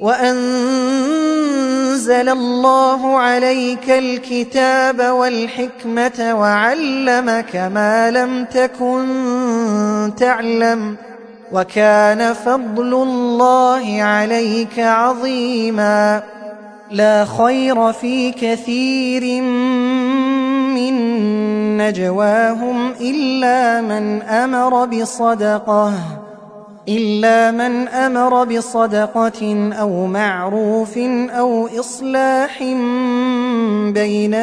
وأنزل الله عليك الكتاب والحكمة وعلمك ما لم تكن تعلم وكان فضل الله عليك عظيما لا خير في كثير من نجواهم إلا من أمر بصدقة إلا من أمر بصدقة أو معروف أو إصلاح بين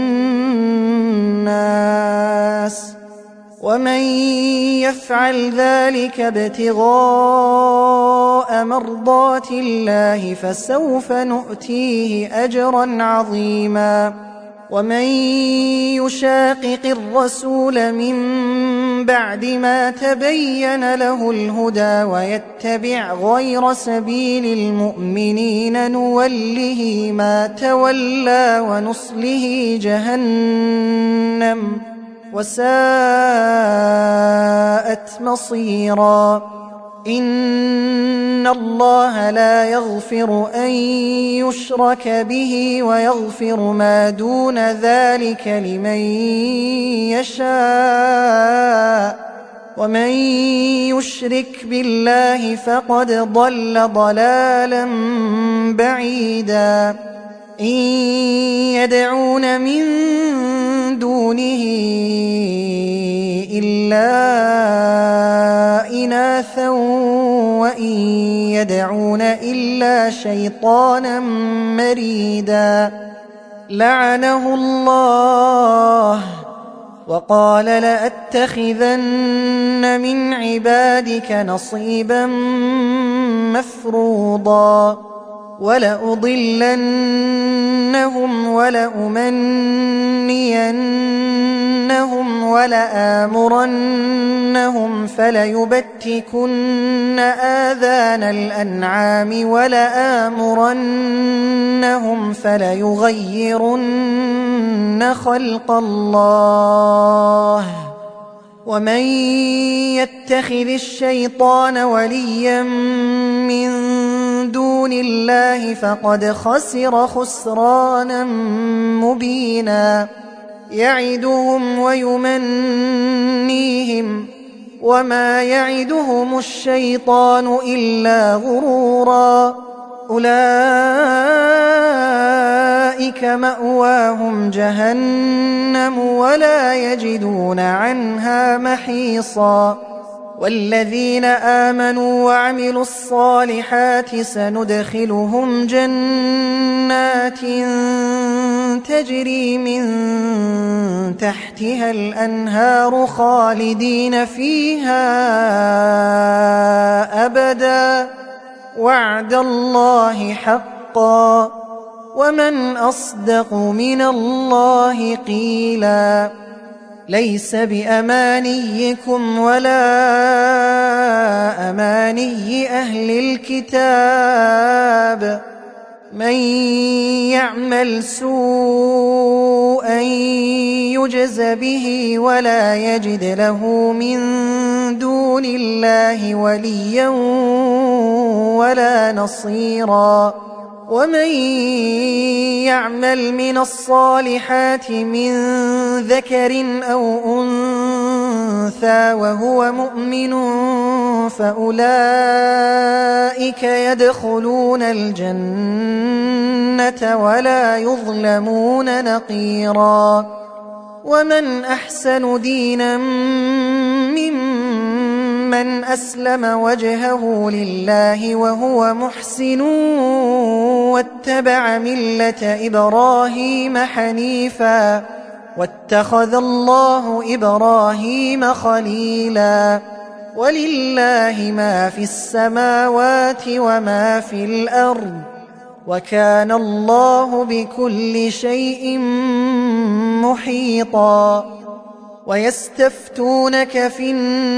الناس ومن يفعل ذلك ابتغاء مرضات الله فسوف نؤتيه أجرا عظيما ومن يشاقق الرسول من بعد ما تبين له الهدى ويتبع غير سبيل المؤمنين نوله ما تولى ونصله جهنم وساءت مصيرا إن الله لا يغفر أن يشرك به ويغفر ما دون ذلك لمن يشاء ومن يشرك بالله فقد ضل ضلالا بعيدا إن يدعون من دونه إلا إناثا وإن يدعون إلا شيطانا مريدا لعنه الله وقال لأتخذن من عبادك نصيبا مفروضا ولأضلنهم ولأمنينهم ولآمرنهم فليبتكن آذان الأنعام ولآمرنهم فليغيرن خلق الله ومن يتخذ الشيطان وليا من دون الله فقد خسر خسرانا مبينا يعدهم ويمنيهم وما يعدهم الشيطان إلا غرورا أولئك مأواهم جهنم ولا يجدون عنها محيصا والذين آمنوا وعملوا الصالحات سندخلهم جنات تجري من تحتها الأنهار خالدين فيها أبدا وعد الله حقا ومن أصدق من الله قيلا ليس بأمانيكم ولا أماني أهل الكتاب من يعمل سوءا يجز به ولا يجد له من دون الله وليا ولا نصيرا ومن يعمل من الصالحات من ذكر أو أنثى وهو مؤمن فأولئك يدخلون الجنة ولا يظلمون نقيرا ومن أحسن دينا ممن أسلم وجهه لله وهو محسن واتبع ملة إبراهيم حنيفا واتخذ الله إبراهيم خليلا ولله ما في السماوات وما في الأرض وكان الله بكل شيء محيطا ويستفتونك في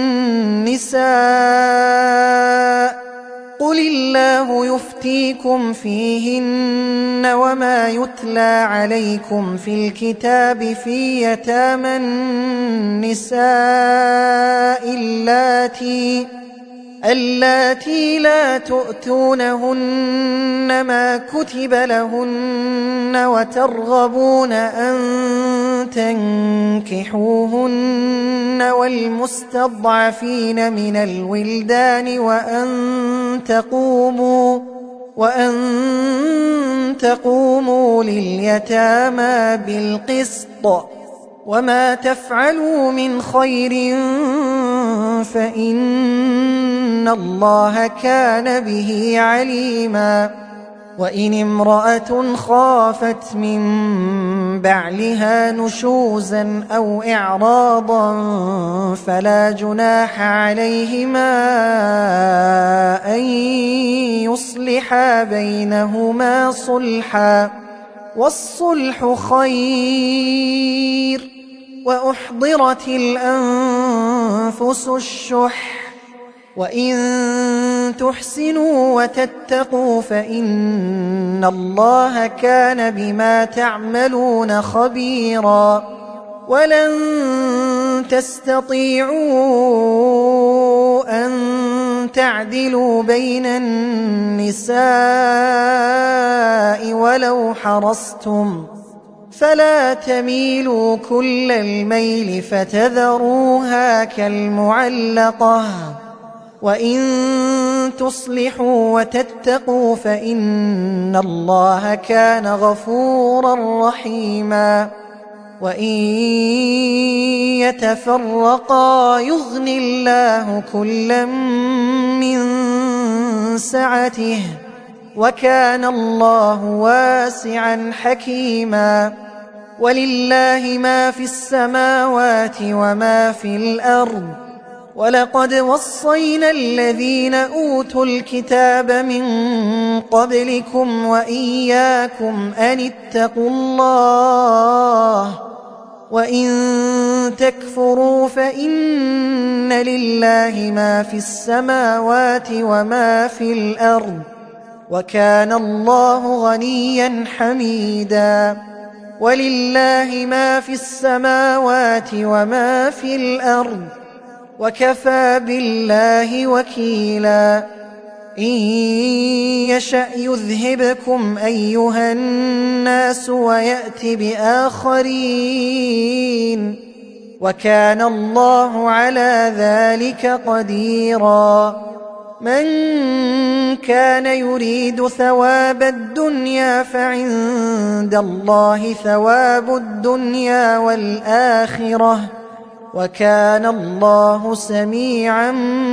النساء قل الله يفتيكم فيهن وما يتلى عليكم في الكتاب في يتامى النساء اللاتي اللاتي لا تؤتونهن ما كتب لهن وترغبون أن تنكحوهن والمستضعفين من الولدان وأن تقوموا وأن تقوموا لليتامى بالقسط وما تفعلوا من خير فإن الله كان به عليما وإن امرأة خافت من بعلها نشوزا أو إعراضا فلا جناح عليهما أن يصلحا بينهما صلحا والصلح خير وأحضرت الأنفس الشح وإن تحسنوا وتتقوا فإن الله كان بما تعملون خبيرا ولن تستطيعوا أن تعدلوا بين النساء ولو حرصتم فلا تميلوا كل الميل فتذروها كالمعلقة وإن تصلحوا وتتقوا فإن الله كان غفورا رحيما وإن يتفرقا يغن الله كلا من سعته وكان الله واسعا حكيما ولله ما في السماوات وما في الأرض ولقد وصينا الذين أوتوا الكتاب من قبلكم وإياكم أن اتقوا الله وإن تكفروا فإن لله ما في السماوات وما في الأرض وكان الله غنيا حميدا ولله ما في السماوات وما في الأرض وكفى بالله وكيلا إن يشأ يذهبكم أيها الناس ويأت بآخرين وكان الله على ذلك قديرا من كان يريد ثواب الدنيا فعند الله ثواب الدنيا والآخرة وكان الله سميعا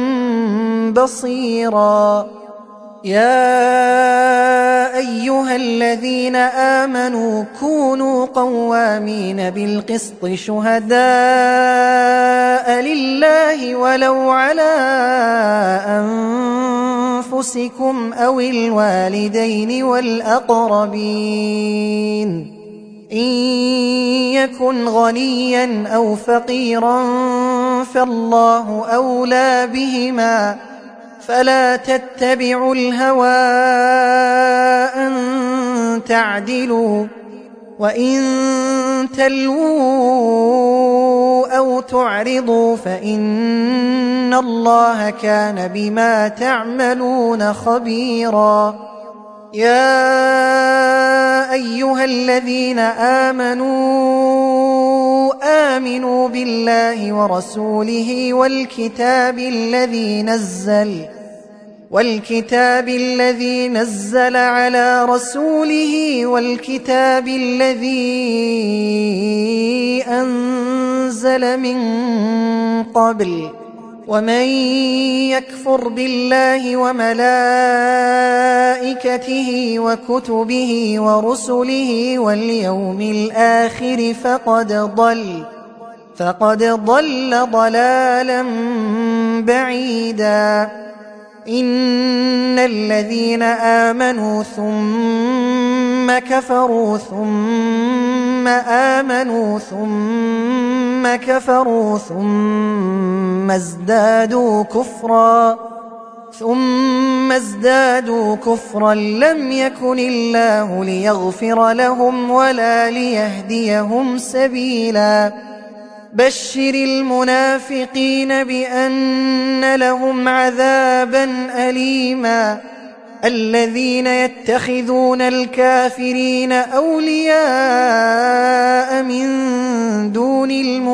بصيرا يا أيها الذين آمنوا كونوا قوامين بالقسط شهداء لله ولو على أنفسكم أو الوالدين والأقربين إن يكن غنيا أو فقيرا فالله أولى بهما فلا تتبعوا الهوى أن تعدلوا وإن تلووا أو تعرضوا فإن الله كان بما تعملون خبيرا يا أيها الذين آمنوا آمنوا بالله ورسوله والكتاب الذي نزل والكتاب الذي نزل على رسوله والكتاب الذي أنزل من قبل ومن يكفر بالله وملائكته وكتبه ورسله واليوم الآخر فقد ضل فقد ضل ضلالا بعيدا إن الذين آمنوا ثم كفروا ثم آمنوا ثم كفروا ثم ازدادوا كفرا ثم ازدادوا كفرا لم يكن الله ليغفر لهم ولا ليهديهم سبيلا بشر المنافقين بأن لهم عذابا أليما الذين يتخذون الكافرين أولياء من دون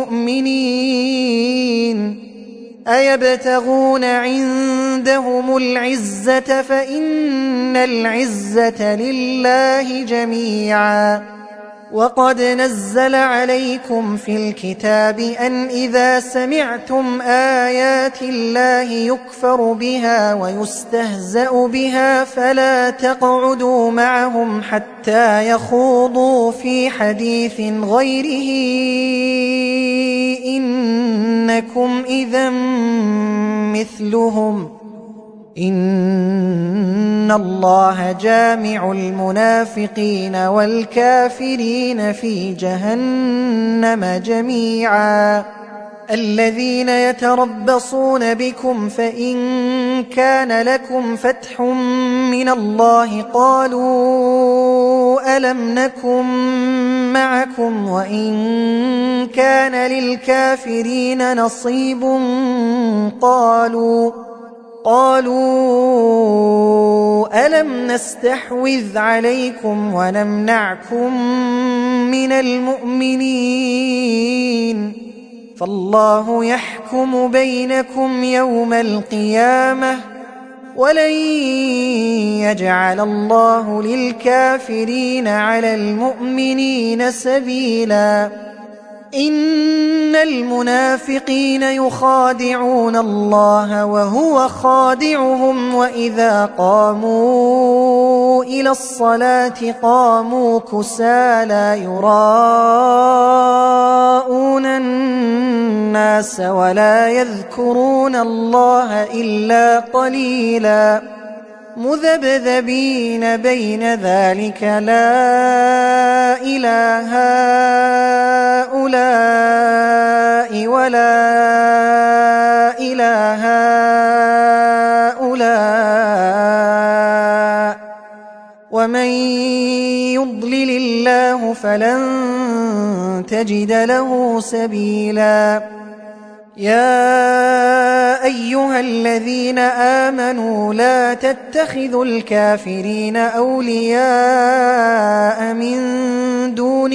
المؤمنين أيبتغون عندهم العزة فإن العزة لله جميعا وقد نزل عليكم في الكتاب أن إذا سمعتم آيات الله يكفر بها ويستهزأ بها فلا تقعدوا معهم حتى يخوضوا في حديث غيره إنكم إذا مثلهم إن الله جامع المنافقين والكافرين في جهنم جميعا الذين يتربصون بكم فإن كان لكم فتح من الله قالوا ألم نكن معكم وإن كان للكافرين نصيب قالوا قالوا ألم نستحوذ عليكم ونمنعكم من المؤمنين فالله يحكم بينكم يوم القيامة ولن يجعل الله للكافرين على المؤمنين سبيلا إن المنافقين يخادعون الله وهو خادعهم وإذا قاموا إلى الصلاة قاموا كسالى يراءون الناس ولا يذكرون الله إلا قليلا مذبذبين بين ذلك لا إله هؤلاء ولا إله هؤلاء ومن يضلل الله فلن تجد له سبيلا. يا أيها الذين آمنوا لا تتخذوا الكافرين أولياء من دون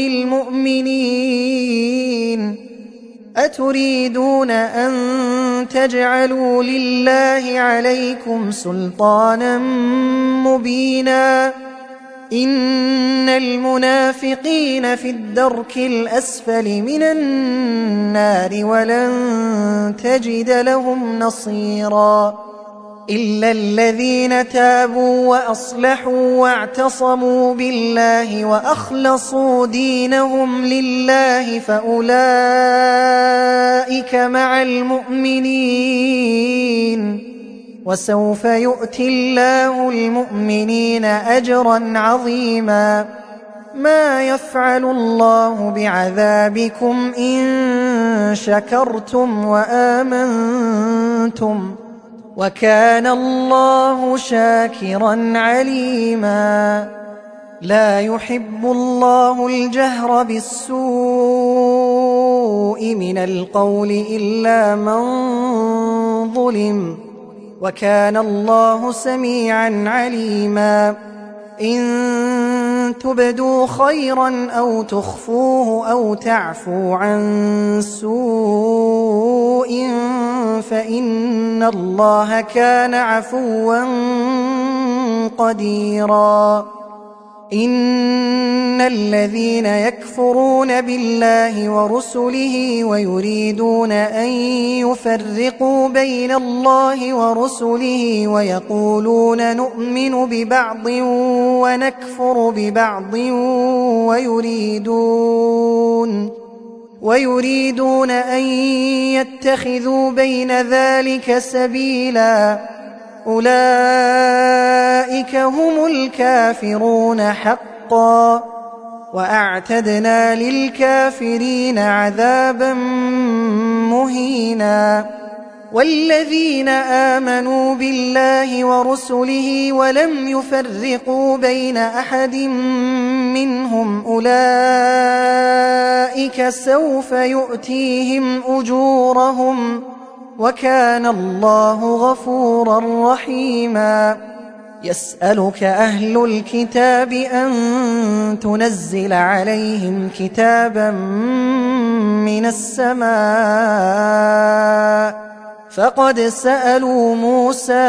المؤمنين أتريدون أن تجعلوا لله عليكم سلطانا مبينا إن المنافقين في الدرك الأسفل من النار ولن تجد لهم نصيرا إلا الذين تابوا وأصلحوا واعتصموا بالله وأخلصوا دينهم لله فأولئك مع المؤمنين وسوف يؤتي الله المؤمنين أجرا عظيما. ما يفعل الله بعذابكم إن شكرتم وآمنتم وكان الله شاكرا عليما. لا يحب الله الجهر بالسوء من القول إلا من ظلم وكان الله سميعا عليما. إن تبدوا خيرا أو تخفوه أو تعفوا عن سوء فإن الله كان عفوا قديرا. إن الذين يكفرون بالله ورسله ويريدون أن يفرقوا بين الله ورسله ويقولون نؤمن ببعض ونكفر ببعض ويريدون ويريدون أن يتخذوا بين ذلك سبيلا أولئك هم الكافرون حقا وأعتدنا للكافرين عذابا مهينا. والذين آمنوا بالله ورسله ولم يفرقوا بين أحد منهم أولئك سوف يؤتيهم أجورهم وكان الله غفورا رحيما. يسألك أهل الكتاب أن تنزل عليهم كتابا من السماء فقد سألوا موسى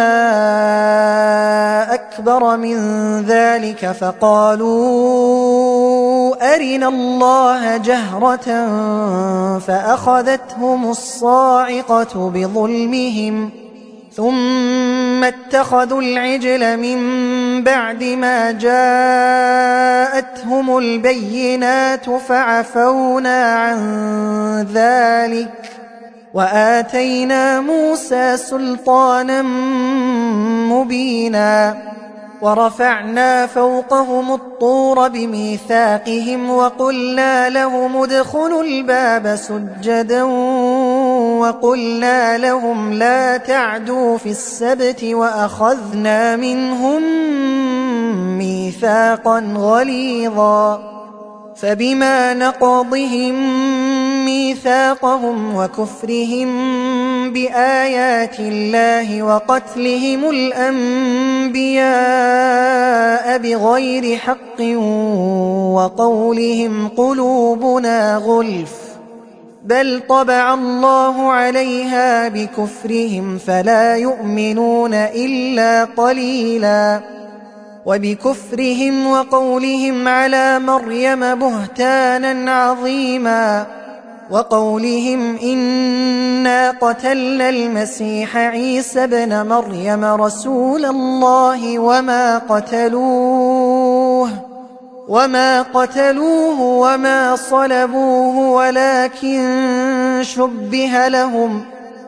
أكبر من ذلك فقالوا أرنا الله جهرة فأخذتهم الصاعقة بظلمهم ثم اتخذوا العجل من بعد ما جاءتهم البينات فعفونا عن ذلك وآتينا موسى سلطانا مبينا. ورفعنا فوقهم الطور بميثاقهم وقلنا لهم ادخلوا الباب سجدا وقلنا لهم لا تعدوا في السبت وأخذنا منهم ميثاقا غليظا. فبما نقضهم ميثاقهم وكفرهم بآيات الله وقتلهم الأنبياء بغير حق وقولهم قلوبنا غلف بل طبع الله عليها بكفرهم فلا يؤمنون إلا قليلا. وبكفرهم وقولهم على مريم بهتانا عظيما وقولهم إنا قتلنا المسيح عيسى ابن مريم رسول الله وما قتلوه وما قتلوه وما صلبوه ولكن شبه لهم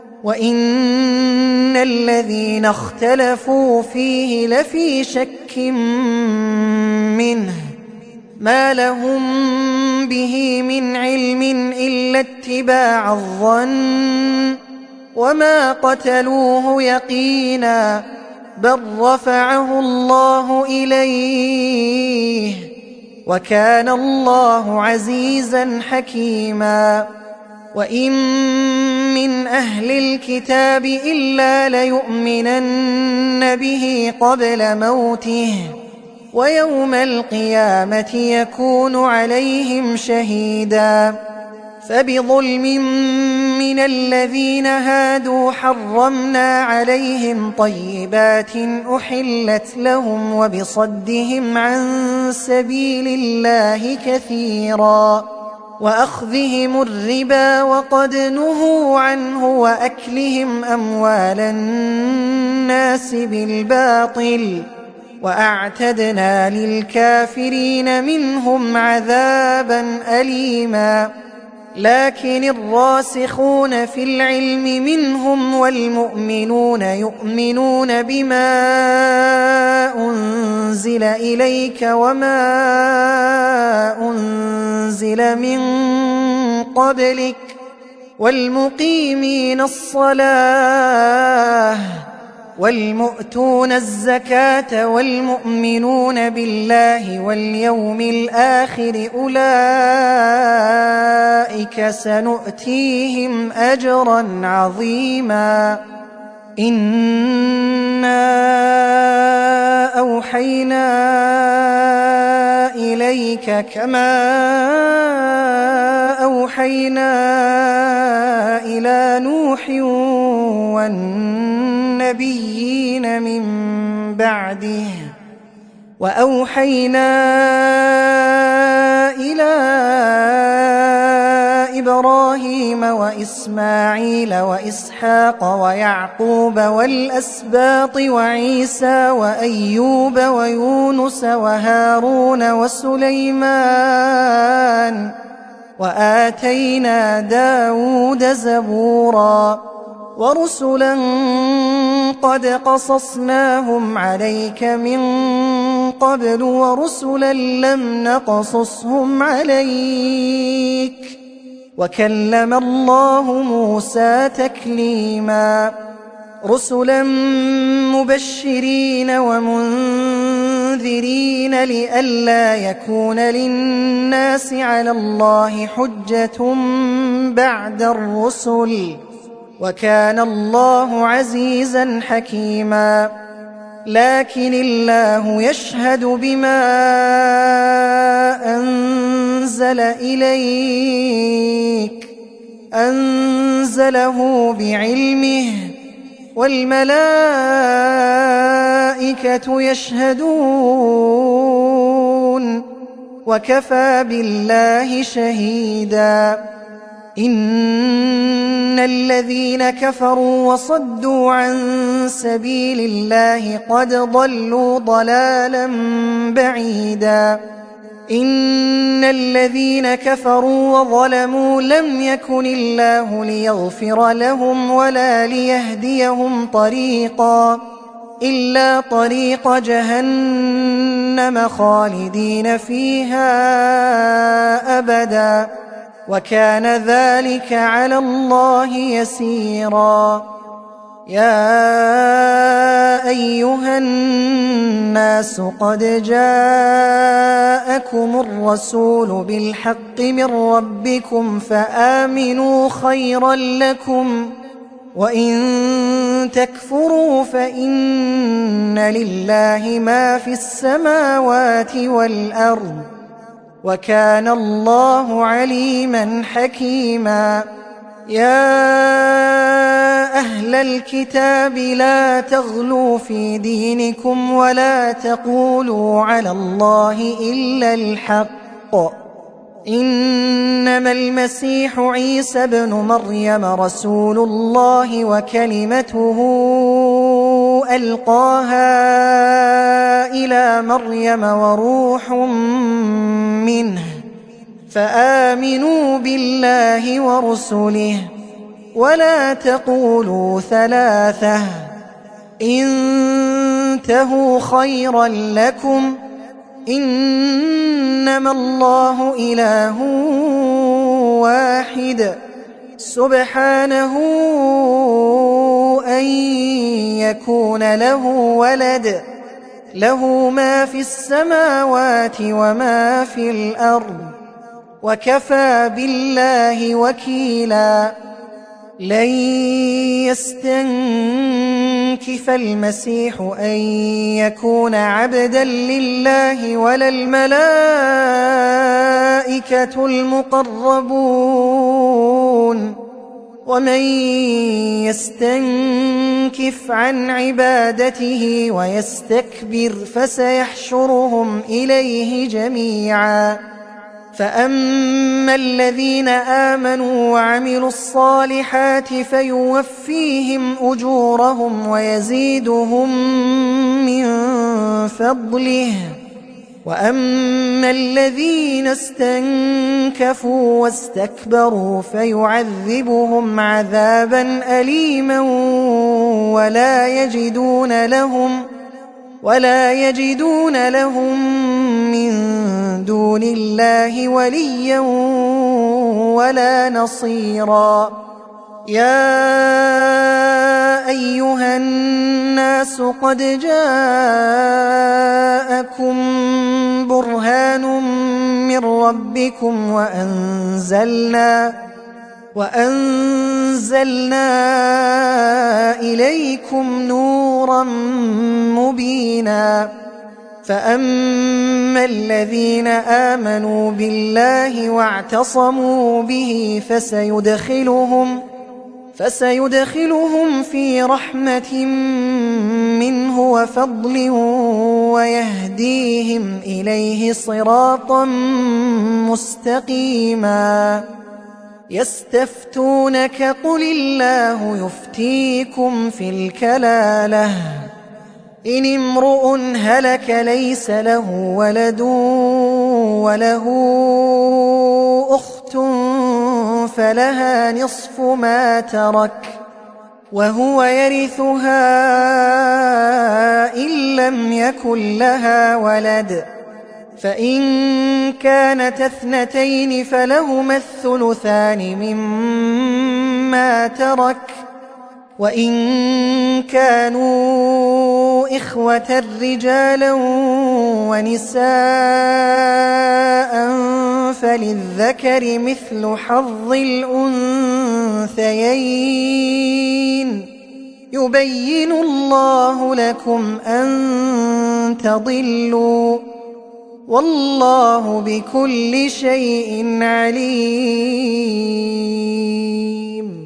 وإن الذين اختلفوا فيه لفي شك منه ما لهم به من علم إلا اتباع الظن وما قتلوه يقينا بل رفعه الله إليه وكان الله عزيزا حكيما. وإن من أهل الكتاب إلا ليؤمنن به قبل موته ويوم القيامة يكون عليهم شهيدا. فبظلم من الذين هادوا حرمنا عليهم طيبات أحلت لهم وبصدهم عن سبيل الله كثيرا وأخذهم الربا وقد نهوا عنه وأكلهم أموال الناس بالباطل وأعتدنا للكافرين منهم عذابا أليما. لكن الراسخون في العلم منهم والمؤمنون يؤمنون بما أنزل إليك وما أنزل من قبلك والمقيمين الصلاة والمؤتون الزكاة والمؤمنون بالله واليوم الآخر أولئك سنؤتيهم أجرا عظيما. إنا أوحينا إليك كما أوحينا إلى نوح والنبيين من بعده وأوحينا إلى إبراهيم وإسماعيل وإسحاق ويعقوب والأسباط وعيسى وأيوب ويونس وهارون وسليمان وآتينا داود زبورا. ورسلا قد قصصناهم عليك من قبل ورسلا لم نقصصهم عليك وكلم الله موسى تكليما. رسلا مبشرين ومنذرين لئلا يكون للناس على الله حجة بعد الرسل وكان الله عزيزا حكيما. لكن الله يشهد بما أنزل إليك أنزله بعلمه والملائكة يشهدون وكفى بالله شهيدا. إن الذين كفروا وصدوا عن سبيل الله قد ضلوا ضلالا بعيدا. إن الذين كفروا وظلموا لم يكن الله ليغفر لهم ولا ليهديهم طريقا إلا طريق جهنم خالدين فيها أبدا وكان ذلك على الله يسيرا. يا أيها الناس قد جاءكم الرسول بالحق من ربكم فآمنوا خيرا لكم وإن تكفروا فإن لله ما في السماوات والأرض وكان الله عليما حكيما. يا أهل الكتاب لا تغلوا في دينكم ولا تقولوا على الله إلا الحق. إنما المسيح عيسى ابن مريم رسول الله وكلمته ألقاها إلى مريم وروح منه فآمنوا بالله ورسله ولا تقولوا ثلاثة انتهوا خيرا لكم إنما الله إله واحد سبحانه أن يكون له ولد له ما في السماوات وما في الأرض وكفى بالله وكيلا لن يستنكف المسيح أن يكون عبدا لله ولا الملائكة المقربون ومن يستنكف عن عبادته ويستكبر فسيحشرهم إليه جميعا فأما الذين آمنوا وعملوا الصالحات فيوفيهم أجورهم ويزيدهم من فضله وأما الذين استنكفوا واستكبروا فيعذبهم عذابا أليما ولا يجدون لهم ولا يجدون لهم من دون الله وليا ولا نصيرا يا أيها الناس قد جاءكم برهان من ربكم وأنزلنا وأنزلنا إليكم نورا مبينا فأما الذين آمنوا بالله واعتصموا به فسيدخلهم فسيدخلهم في رحمة منه وفضل ويهديهم إليه صراطا مستقيما يستفتونك قل الله يفتيكم في الكلالة إن امرؤ هلك ليس له ولد وله أخت فلها نصف ما ترك وهو يرثها إن لم يكن لها ولد فإن كانت اثنتين فلهما الثلثان مما ترك وإن كانوا إخوة رجالا ونساء فللذكر مثل حظ الأنثيين يبين الله لكم أن تضلوا والله بكل شيء عليم